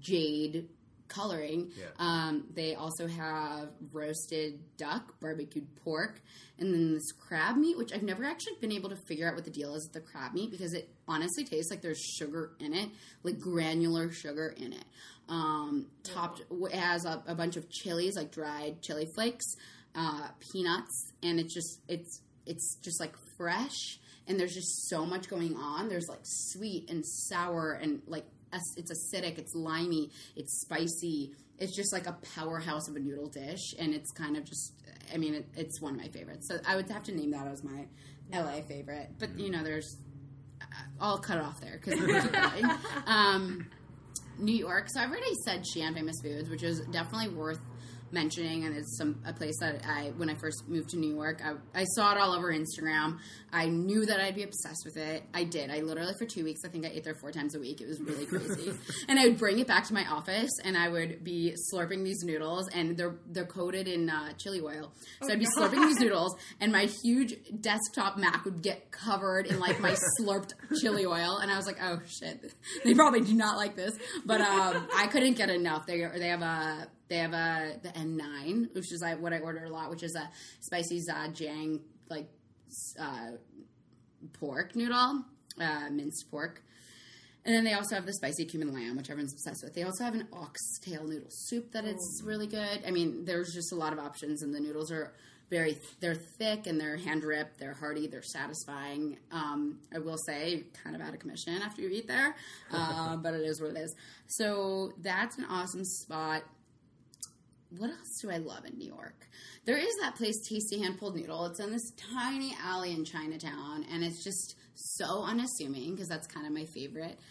jade coloring. Yeah. Um, they also have roasted duck, barbecued pork, and then this crab meat, which I've never actually been able to figure out what the deal is with the crab meat because it honestly tastes like there's sugar in it, like granular sugar in it. Um, topped, it has a, a bunch of chilies, like dried chili flakes, uh, peanuts, and it's just it's it's just like fresh, and there's just so much going on. There's like sweet and sour and like it's acidic, it's limey, it's spicy. It's just like a powerhouse of a noodle dish, and it's kind of just, I mean, it, it's one of my favorites. So I would have to name that as my L A favorite. But, you know, there's, I'll cut it off there because I'm going. um, New York. So I've already said Shan Famous Foods, which is definitely worth mentioning, and it's some a place that I, when I first moved to New York, I, I saw it all over Instagram. I knew that I'd be obsessed with it. I did. I literally, for two weeks, I think I ate there four times a week. It was really crazy. And I would bring it back to my office, and I would be slurping these noodles, and they're they're coated in uh, chili oil. So Oh, I'd be God. slurping these noodles, and my huge desktop Mac would get covered in like my slurped chili oil, and I was like, oh shit, they probably do not like this, but um, I couldn't get enough. They they have a They have a the N nine, which is like what I order a lot, which is a spicy zajang like uh, pork noodle, uh, minced pork, and then they also have the spicy cumin lamb, which everyone's obsessed with. They also have an oxtail noodle soup that is really good. I mean, there's just a lot of options, and the noodles are very, they're thick and they're hand ripped. They're hearty. They're satisfying. Um, I will say, kind of out of commission after you eat there, uh, but it is what it is. So that's an awesome spot. What else do I love in New York? There is that place, Tasty Hand Pulled Noodle. It's in this tiny alley in Chinatown, and it's just so unassuming because that's kind of my favorite.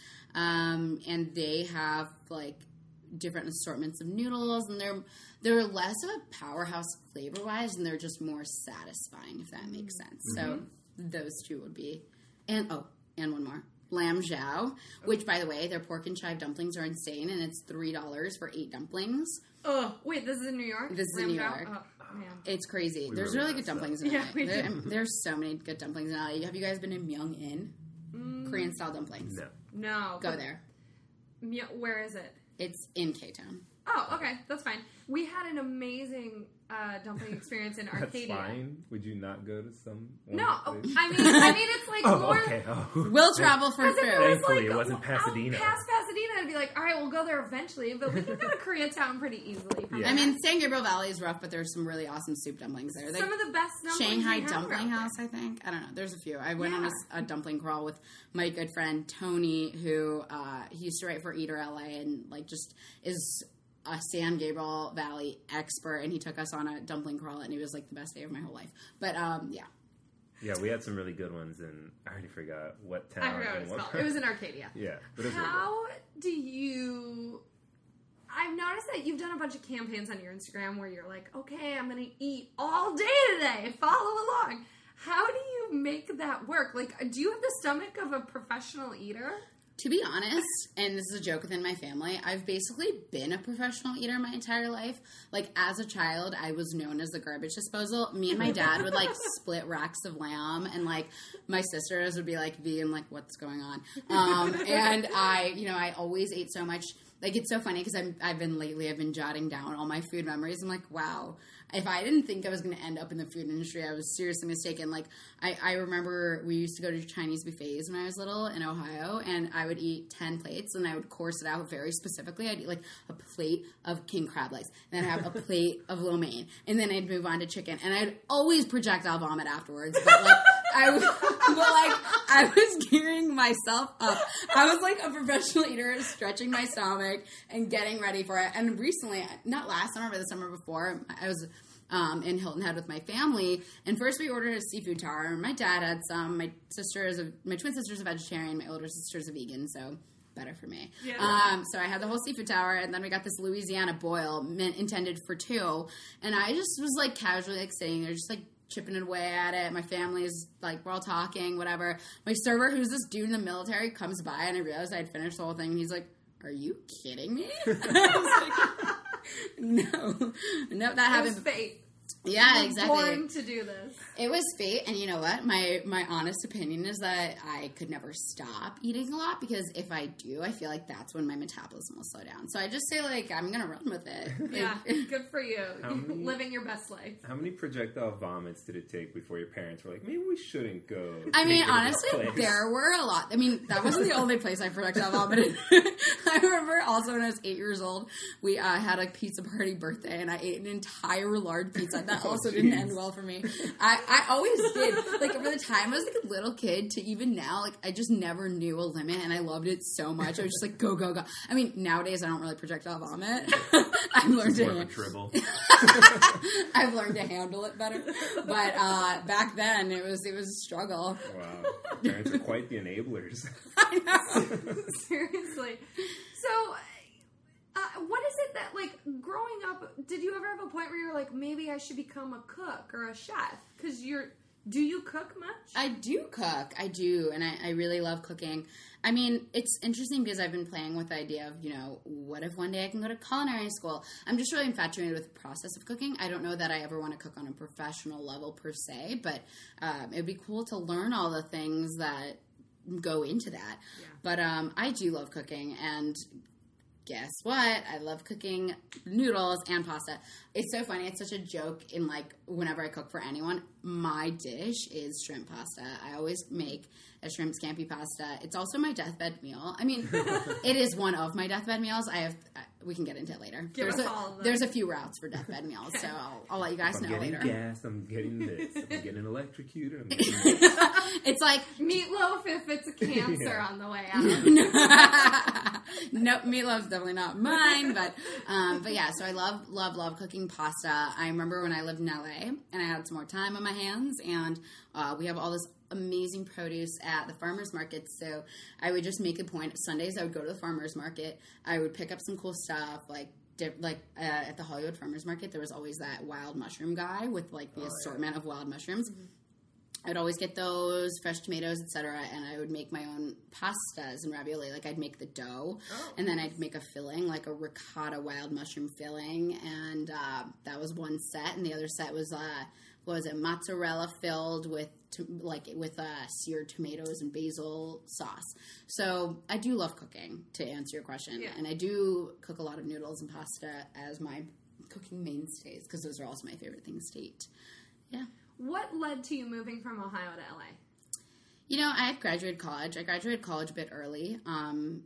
Um, and they have like different assortments of noodles, and they're they're less of a powerhouse flavor wise, and they're just more satisfying, if that makes sense. Mm-hmm. So those two would be, and oh, and one more. Lam Zhao, which, by the way, their pork and chive dumplings are insane, and it's three dollars for eight dumplings. Oh, wait, this is in New York? This is Lam in New Zhao? York. Oh, man. It's crazy. We There's really really good dumplings in Yeah, L A. we There, do. There's so many good dumplings in L A. Have you guys been to Myung In? Mm, Korean style dumplings. No. No. Go but- there. Yeah, where is it? It's in K-Town. Oh, okay, that's fine. We had an amazing uh, dumpling experience in That's Arcadia. fine. Would you not go to some? No, one place? I mean, I mean, it's like Oh, more. okay. Oh. We'll travel for Because if food. it was Thankfully, like it wasn't out Pasadena. past Pasadena, I'd be like, all right, we'll go there eventually, but we can go to Koreatown pretty easily. from Yeah. I there. mean, San Gabriel Valley is rough, but there's some really awesome soup dumplings there. They, some of the best dumplings Shanghai we have Dumpling around House, I think. I don't know. There's a few. I went on Yeah. a, a dumpling crawl with my good friend Tony, who uh, he used to write for Eater L A and like just is a San Gabriel Valley expert. And he took us on a dumpling crawl, and it was like the best day of my whole life. But um, yeah, Yeah, we had some really good ones, and I already forgot what town. I forgot what and it's what called. It was in Arcadia. Yeah, but it was really How do you? I've noticed that you've done a bunch of campaigns on your Instagram where you're like, okay, I'm going to eat all day today. Follow along. How do you make that work? Like, do you have the stomach of a professional eater? to be honest, and this is a joke within my family, I've basically been a professional eater my entire life. Like, as a child, I was known as the garbage disposal. Me and my dad would, like, split racks of lamb, and, like, my sisters would be, like, vegan, like, what's going on? Um, and I, you know, I always ate so much. Like, it's so funny because I've been lately, I've been jotting down all my food memories. I'm like, wow, if I didn't think I was going to end up in the food industry, I was seriously mistaken. Like, I, I remember we used to go to Chinese buffets when I was little in Ohio, and I would eat ten plates, and I would course it out very specifically. I'd eat, like, a plate of king crab legs, and then I'd have a plate of lo mein, and then I'd move on to chicken, and I'd always projectile vomit afterwards, but, like, I was, but, like, I was gearing myself up. I was, like, a professional eater, stretching my stomach and getting ready for it. And recently, not last summer, but the summer before, I was um, in Hilton Head with my family. And first, we ordered a seafood tower. My dad had some. My sister is a, my twin sister's a vegetarian. My older sister's a vegan. So better for me. Yeah. Um, so I had the whole seafood tower, and then we got this Louisiana boil meant intended for two. And I just was like casually like sitting there, just like chipping it away at it. My family is like, we're all talking, whatever. My server, who's this dude in the military, comes by, and I realized I had finished the whole thing. And he's like, "Are you kidding me?" I was like, no, no, that It happened. was fate. Yeah, You were exactly. born to do this. It was fate, and you know what? My my honest opinion is that I could never stop eating a lot, because if I do, I feel like that's when my metabolism will slow down. So I just say, like, I'm gonna run with it. Yeah, good for you. How many- Living your best life. How many projectile vomits did it take before your parents were like, maybe we shouldn't go? I mean, take you to this honestly, place? there were a lot. I mean, that wasn't the only place I projectile vomited. I remember also when I was eight years old, we uh, had a pizza party birthday, and I ate an entire large pizza. That Oh, also didn't jeez. end well for me. I, I always did. Like, for the time I was like a little kid to even now, like, I just never knew a limit, and I loved it so much. I was just like, go, go, go. I mean, nowadays I don't really projectile vomit. I've learned More of to a dribble. I've learned to handle it better. But uh, back then, it was it was a struggle. Wow. Parents are quite the enablers. I know. Seriously. So, uh, what is it that, like, growing up, did you ever have a point where you're like, maybe I should become a cook or a chef? Because you're, do you cook much? I do cook. I do. And I, I really love cooking. I mean, it's interesting because I've been playing with the idea of, you know, what if one day I can go to culinary school? I'm just really infatuated with the process of cooking. I don't know that I ever want to cook on a professional level per se, but um, it would be cool to learn all the things that go into that. Yeah. But um, I do love cooking, and guess what? I love cooking noodles and pasta. it's so funny. It's such a joke in, like, whenever I cook for anyone, my dish is shrimp pasta. I always make a shrimp scampi pasta. It's also my deathbed meal. I mean, it is one of my deathbed meals. I have, uh, we can get into it later. Give there's us a, all of them. There's a few routes for deathbed meals, so I'll, I'll let you guys I'm know getting later. gas. I'm getting this. I'm getting electrocuted. I'm getting It's like, Meatloaf if it's a cancer Yeah. on the way out. no, meatloaf's definitely not mine, but um, but yeah. So I love, love, love cooking pasta. I remember when I lived in L A and I had some more time on my hands, and uh, we have all this amazing produce at the farmers market. So I would just make a point. Sundays I would go to the farmers market. I would pick up some cool stuff like. Like uh, at the Hollywood Farmers Market, there was always that wild mushroom guy with like the oh, assortment yeah. of wild mushrooms. Mm-hmm. I would always get those, fresh tomatoes, et cetera, and I would make my own pastas and ravioli. Like, I'd make the dough, oh. and then I'd make a filling, like a ricotta wild mushroom filling, and uh, that was one set. And the other set was, uh, what was it, mozzarella filled with, to, like, with uh, seared tomatoes and basil sauce. So I do love cooking, to answer your question, yeah. and I do cook a lot of noodles and pasta as my cooking mainstays, because those are also my favorite things to eat. Yeah. What led to you moving from Ohio to L A? You know, I had graduated college. I graduated college a bit early. Um,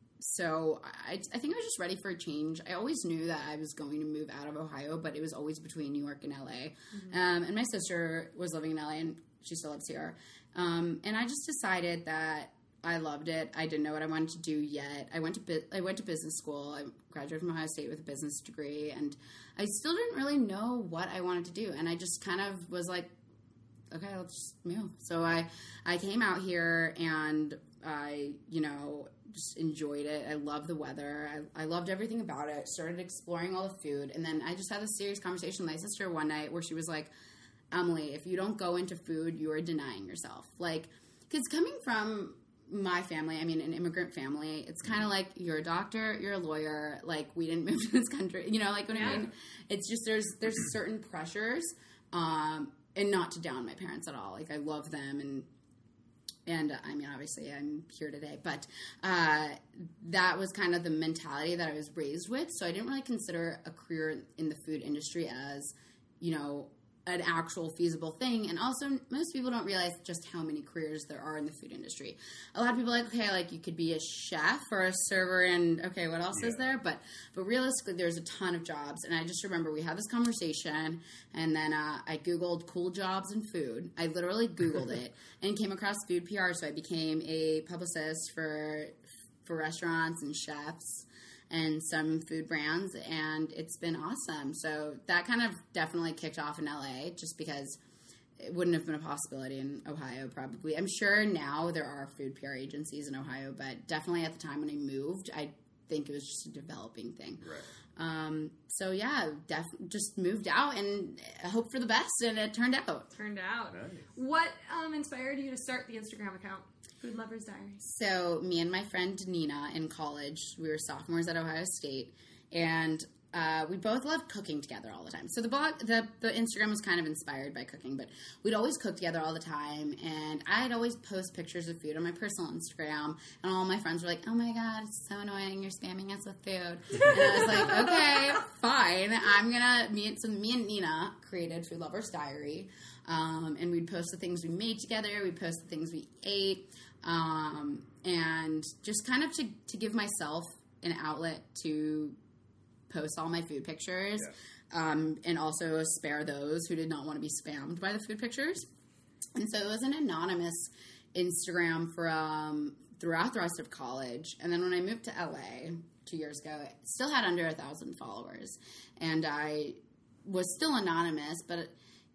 so I, I think I was just ready for a change. I always knew that I was going to move out of Ohio, but it was always between New York and L A. Mm-hmm. Um, and my sister was living in L A, and she still lives here. Um, and I just decided that I loved it. I didn't know what I wanted to do yet. I went to bi- I went to business school. I graduated from Ohio State with a business degree, and I still didn't really know what I wanted to do. And I just kind of was like, okay, let's just move. So I, I came out here, and I, you know, just enjoyed it. I loved the weather. I, I loved everything about it. Started exploring all the food, and then I just had this serious conversation with my sister one night where she was like, Emily, if you don't go into food, you are denying yourself. Like, because coming from my family, I mean, an immigrant family, it's kind of like you're a doctor, you're a lawyer, like, we didn't move to this country, you know, like what yeah. I mean? It's just, there's, there's certain pressures, um, and not to down my parents at all. Like, I love them, and, and uh, I mean, obviously I'm here today, but, uh, that was kind of the mentality that I was raised with. So I didn't really consider a career in the food industry as, you know, an actual feasible thing. And also, most people don't realize just how many careers there are in the food industry. A lot of people are like, okay, like, you could be a chef or a server, and okay, what else yeah. is there? But but realistically, there's a ton of jobs. And I just remember we had this conversation, and then uh, I Googled cool jobs in food. I literally Googled it and came across food P R, so I became a publicist for for restaurants and chefs and some food brands, and it's been awesome. So that kind of definitely kicked off in L A, just because it wouldn't have been a possibility in Ohio, probably. I'm sure now there are food P R agencies in Ohio, but definitely at the time when I moved, I think it was just a developing thing. Right. Um, so yeah, def- just moved out and hope for the best, and it turned out. Turned out. Nice. What um, inspired you to start the Instagram account? Food Lovers Diary. So me and my friend Nina in college, we were sophomores at Ohio State, and uh, we both loved cooking together all the time. So the blog, the, the Instagram was kind of inspired by cooking, but we'd always cook together all the time, and I'd always post pictures of food on my personal Instagram, and all my friends were like, oh my god, it's so annoying, you're spamming us with food. And I was like, okay, fine, I'm gonna, me and, so me and Nina created Food Lovers Diary, um, and we'd post the things we made together, we'd post the things we ate, um, and just kind of to, to give myself an outlet to post all my food pictures, yeah. um, and also spare those who did not want to be spammed by the food pictures. And so it was an anonymous Instagram from throughout the rest of college. And then when I moved to L A two years ago, it still had under a thousand followers, and I was still anonymous, but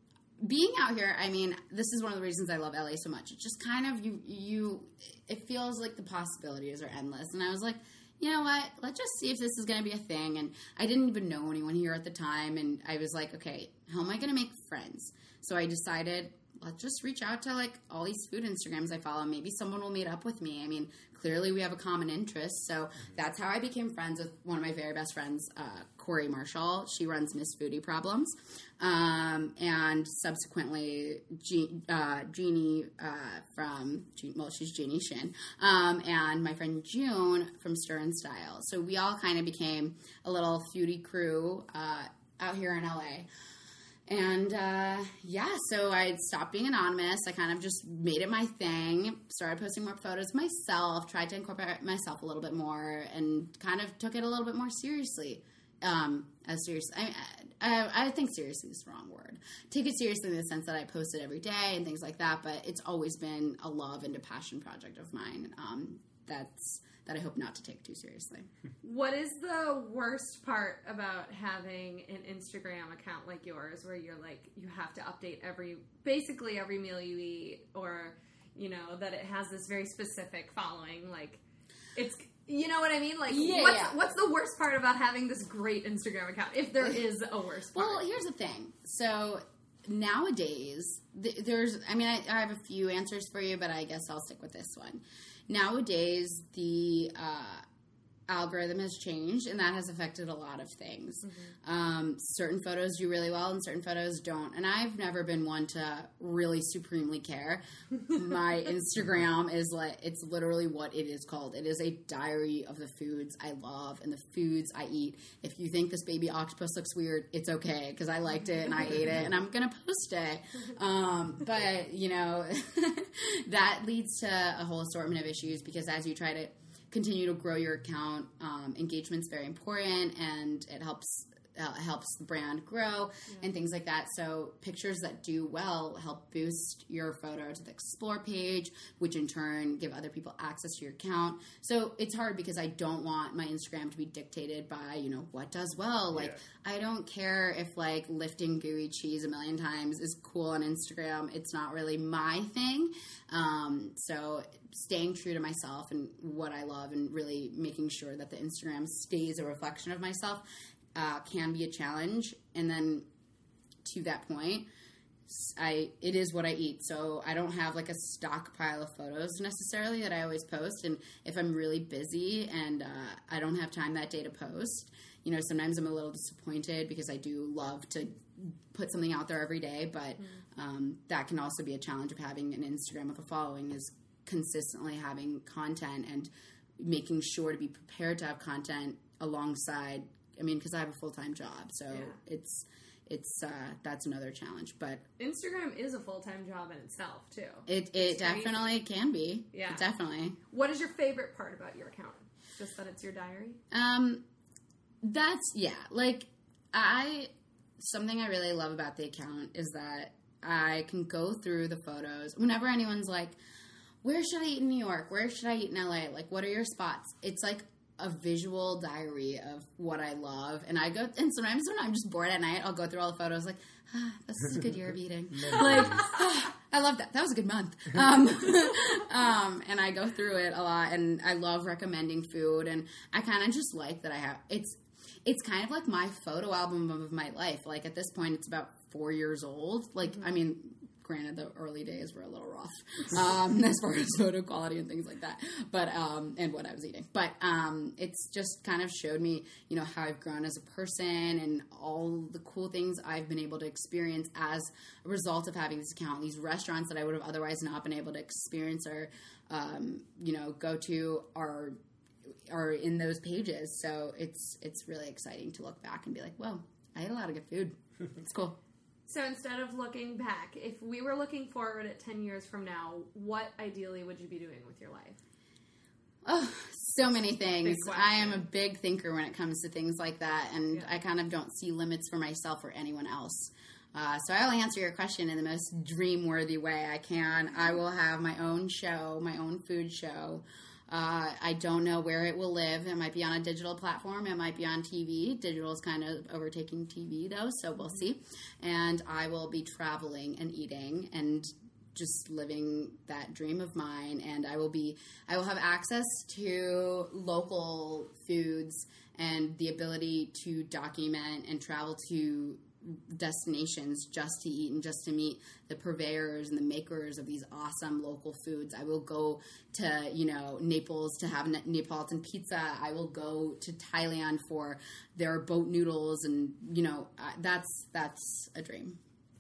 being out here, I mean, this is one of the reasons I love L A so much. It's just kind of, you, you, it feels like the possibilities are endless. And I was like, you know what, let's just see if this is going to be a thing. And I didn't even know anyone here at the time. And I was like, okay, how am I going to make friends? So I decided, let's just reach out to, like, all these food Instagrams I follow. Maybe someone will meet up with me. I mean, clearly we have a common interest. So that's how I became friends with one of my very best friends, uh, Corey Marshall. She runs Miss Foodie Problems. Um, and subsequently, Je- uh, Jeannie uh, from, well, she's Jeannie Shin, um, and my friend June from Stir and Style. So we all kind of became a little foodie crew uh, out here in L A. And, uh, yeah, so I stopped being anonymous. I kind of just made it my thing, started posting more photos of myself, tried to incorporate myself a little bit more, and kind of took it a little bit more seriously. Um, as serious, I, I, I think seriously is the wrong word. Take it seriously in the sense that I post it every day and things like that, but it's always been a love and a passion project of mine. Um, that's, that I hope not to take too seriously. What is the worst part about having an Instagram account like yours where you're like, you have to update every, basically every meal you eat, or, you know, that it has this very specific following, like, it's, you know what I mean? Like, yeah, what's, yeah. what's the worst part about having this great Instagram account, if there is a worst part? Well, here's the thing. So nowadays, th- there's, I mean, I, I have a few answers for you, but I guess I'll stick with this one. Nowadays, the uh, algorithm has changed, and that has affected a lot of things. Mm-hmm. Um, certain photos do really well, and certain photos don't. And I've never been one to really supremely care. My Instagram is like, it's literally what it is called. It is a diary of the foods I love and the foods I eat. If you think this baby octopus looks weird, it's okay, because I liked it and I ate it, and I'm going to post it. Um, but, you know, that leads to a whole assortment of issues, because as you try to continue to grow your account, um, engagement's very important, and it helps uh, helps the brand grow yeah. and things like that. So pictures that do well help boost your photo to the Explore page, which in turn give other people access to your account. So it's hard because I don't want my Instagram to be dictated by, you know, what does well. Like, yeah. I don't care if, like, lifting gooey cheese a million times is cool on Instagram. It's not really my thing. Um, so staying true to myself and what I love, and really making sure that the Instagram stays a reflection of myself, uh, can be a challenge. And then to that point, I it is what I eat. So I don't have like a stockpile of photos necessarily that I always post. And if I'm really busy and uh, I don't have time that day to post, you know, sometimes I'm a little disappointed, because I do love to put something out there every day. But um, that can also be a challenge of having an Instagram with a following, is consistently having content and making sure to be prepared to have content alongside. I mean, because I have a full-time job, so yeah. it's it's uh, that's another challenge. But Instagram is a full-time job in itself too. It it definitely can be. Yeah, definitely. What is your favorite part about your account? Just that it's your diary? Um, that's yeah. Like I, something I really love about the account is that I can go through the photos whenever anyone's like, where should I eat in New York? Where should I eat in L A? Like, what are your spots? It's like a visual diary of what I love. And I go, and sometimes when I'm just bored at night, I'll go through all the photos like, ah, this is a good year of eating. Like, ah, I love that. That was a good month. Um, um, and I go through it a lot, and I love recommending food. And I kind of just like that I have, it's, it's kind of like my photo album of my life. Like, at this point, it's about four years old. Like, mm-hmm. I mean, granted, the early days were a little rough um, as far as photo quality and things like that, but um, and what I was eating. But um, it's just kind of showed me, you know, how I've grown as a person and all the cool things I've been able to experience as a result of having this account. These restaurants that I would have otherwise not been able to experience or, um, you know, go to are are in those pages. So it's it's really exciting to look back and be like, whoa, I ate a lot of good food. It's cool. So instead of looking back, if we were looking forward at ten years from now, what ideally would you be doing with your life? Oh, so many things. I am a big thinker when it comes to things like that, and yeah. I kind of don't see limits for myself or anyone else. Uh, so I will answer your question in the most dream-worthy way I can. I will have my own show, my own food show. Uh, I don't know where it will live. It might be on a digital platform. It might be on T V. Digital is kind of overtaking T V, though, so we'll see. And I will be traveling and eating and just living that dream of mine. And I will be, I will have access to local foods and the ability to document and travel to destinations just to eat and just to meet the purveyors and the makers of these awesome local foods. I will go to, you know, Naples to have Neapolitan pizza. I will go to Thailand for their boat noodles, and, you know, that's that's a dream.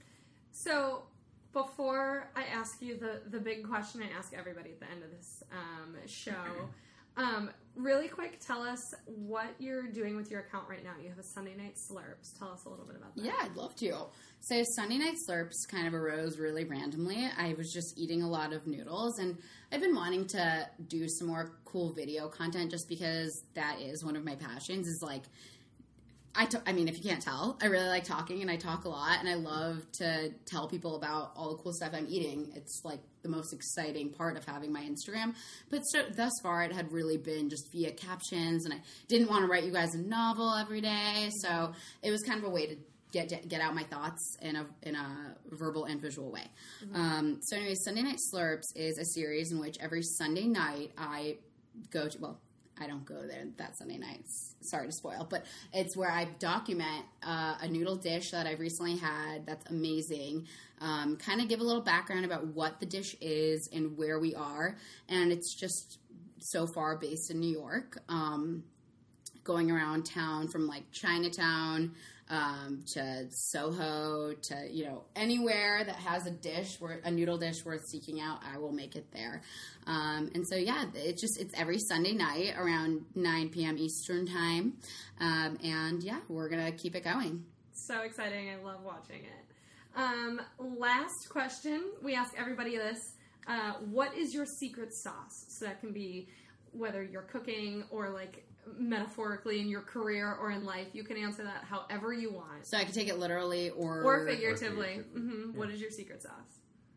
So before I ask you the, the big question I ask everybody at the end of this um, show, Um, really quick, tell us what you're doing with your account right now. You have a Sunday Night Slurps. Tell us a little bit about that. Yeah, I'd love to. So Sunday Night Slurps kind of arose really randomly. I was just eating a lot of noodles, and I've been wanting to do some more cool video content just because that is one of my passions is like, I, t- I mean, if you can't tell, I really like talking, and I talk a lot, and I love to tell people about all the cool stuff I'm eating. It's like the most exciting part of having my Instagram. But so, thus far, it had really been just via captions, and I didn't want to write you guys a novel every day, so it was kind of a way to get get out my thoughts in a in a verbal and visual way. Mm-hmm. Um, so anyway, Sunday Night Slurps is a series in which every Sunday night I go to, well, I don't go there that Sunday night. Sorry to spoil, but it's where I document uh, a noodle dish that I've recently had that's amazing. Um, kind of give a little background about what the dish is and where we are. And it's just so far based in New York. Um, going around town from like Chinatown um, to Soho to, you know, anywhere that has a dish, where a noodle dish worth seeking out, I will make it there. Um, and so, yeah, it's just, it's every Sunday night around nine p.m. Eastern time. Um, and yeah, we're going to keep it going. So exciting. I love watching it. Um, last question. We ask everybody this. Uh, what is your secret sauce? So that can be whether you're cooking or like metaphorically in your career or in life. You can answer that however you want. So I can take it literally or... Or figuratively. Or figuratively. Mm-hmm. Yeah. What is your secret sauce?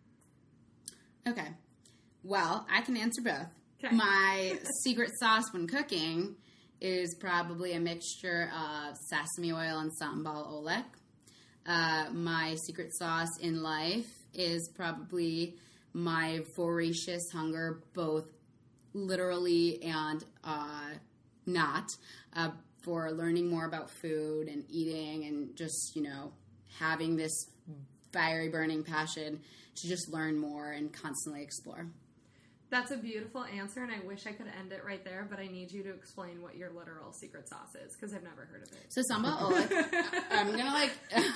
Okay. Well, I can answer both. Okay. My secret sauce when cooking is probably a mixture of sesame oil and sambal oelek. Uh, my secret sauce in life is probably my voracious hunger, both literally and uh, not, uh, for learning more about food and eating and just, you know, having this fiery burning passion to just learn more and constantly explore. That's a beautiful answer, and I wish I could end it right there, but I need you to explain what your literal secret sauce is, because I've never heard of it. So sambal oelek, I'm going to like...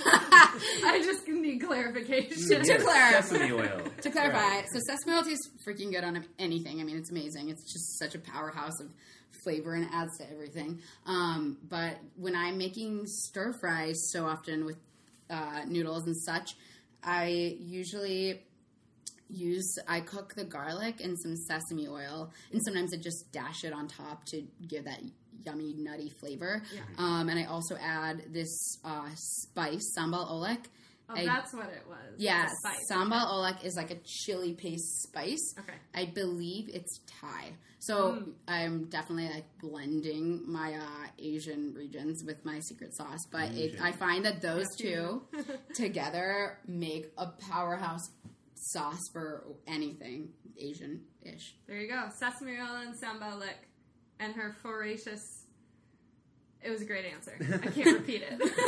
I just need clarification. to, to clarify. Sesame oil. To clarify, Right. so sesame oil tastes freaking good on anything. I mean, it's amazing. It's just such a powerhouse of flavor and adds to everything. Um, but when I'm making stir fries so often with uh, noodles and such, I usually... use I cook the garlic in some sesame oil, and sometimes I just dash it on top to give that yummy nutty flavor. Yeah. Um, and I also add this uh, spice, sambal oelek. Oh, I, that's what it was. yeah, It's a spice. sambal oelek is like a chili paste spice. Okay. I believe it's Thai. So Mm. I'm definitely like blending my uh, Asian regions with my secret sauce. But it, Asian. I find that those Yes, two together make a powerhouse sauce for anything Asian-ish. There you go. Sesame oil and sambal lick. And her voracious... It was a great answer. I can't repeat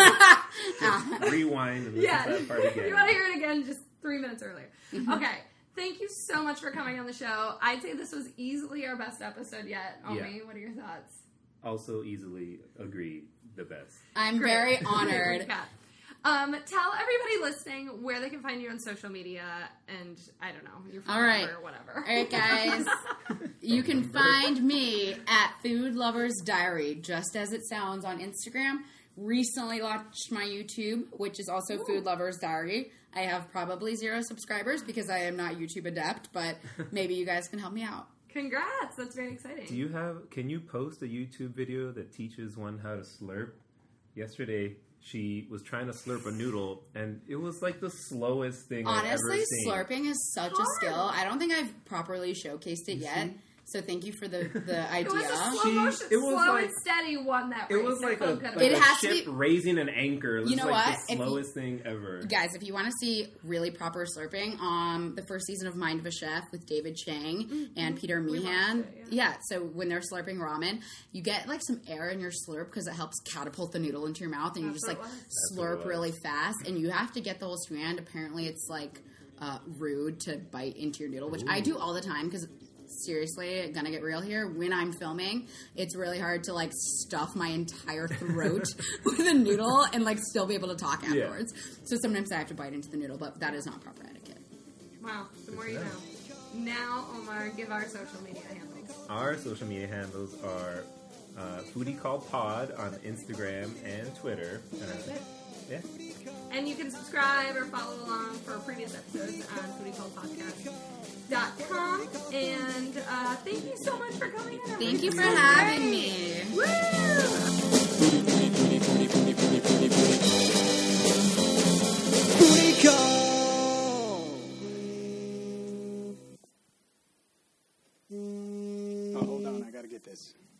it. Rewind and listen yeah. to that part If again. you want to hear it again, just three minutes earlier. Okay. Thank you so much for coming on the show. I'd say this was easily our best episode yet. Omi, Yeah. what are your thoughts? Also easily agree the best. I'm Great. very honored. Yeah. Um, tell everybody listening where they can find you on social media and, I don't know, your phone All right. number or whatever. All right, guys. You can find me at Food Lovers Diary, just as it sounds, on Instagram. Recently launched my YouTube, which is also Ooh. Food Lovers Diary. I have probably zero subscribers because I am not YouTube adept, but maybe you guys can help me out. Congrats. That's very exciting. Do you have, can you post a YouTube video that teaches one how to slurp? Yesterday, she was trying to slurp a noodle, and it was like the slowest thing I've Honestly, ever seen. slurping is such Hard. a skill. I don't think I've properly showcased it You yet. see? So thank you for the, the idea. It was a slow She- motion, it was slow like- and steady one that It race. was like a, felt good like about It a has to ship be- raising an anchor. It was You know like what? the If you- slowest thing ever. Guys, if you want to see really proper slurping, um, the first season of Mind of a Chef with David Chang Mm-hmm. and Peter We Meehan. watched it, yeah. yeah, so when they're slurping ramen, you get like some air in your slurp because it helps catapult the noodle into your mouth, and you That's just what like it was. That's what it slurp was. really fast, and you have to get the whole strand. Apparently, it's like uh, rude to bite into your noodle, which I do all the time because. Seriously, gonna get real here. When I'm filming, it's really hard to like stuff my entire throat with a noodle and like still be able to talk Yeah. afterwards. So sometimes I have to bite into the noodle, but that is not proper etiquette. Wow, the more you know. now, Omar, give our social media handles. Our social media handles are uh, Foodie Call Pod on Instagram and Twitter. That's Uh, it. yeah. And you can subscribe or follow along for previous episodes on foodie call podcast dot com. And uh, thank you so much for coming in. Thank you for So having great. me. Woo! Booty call. Oh, hold on. I got to get this.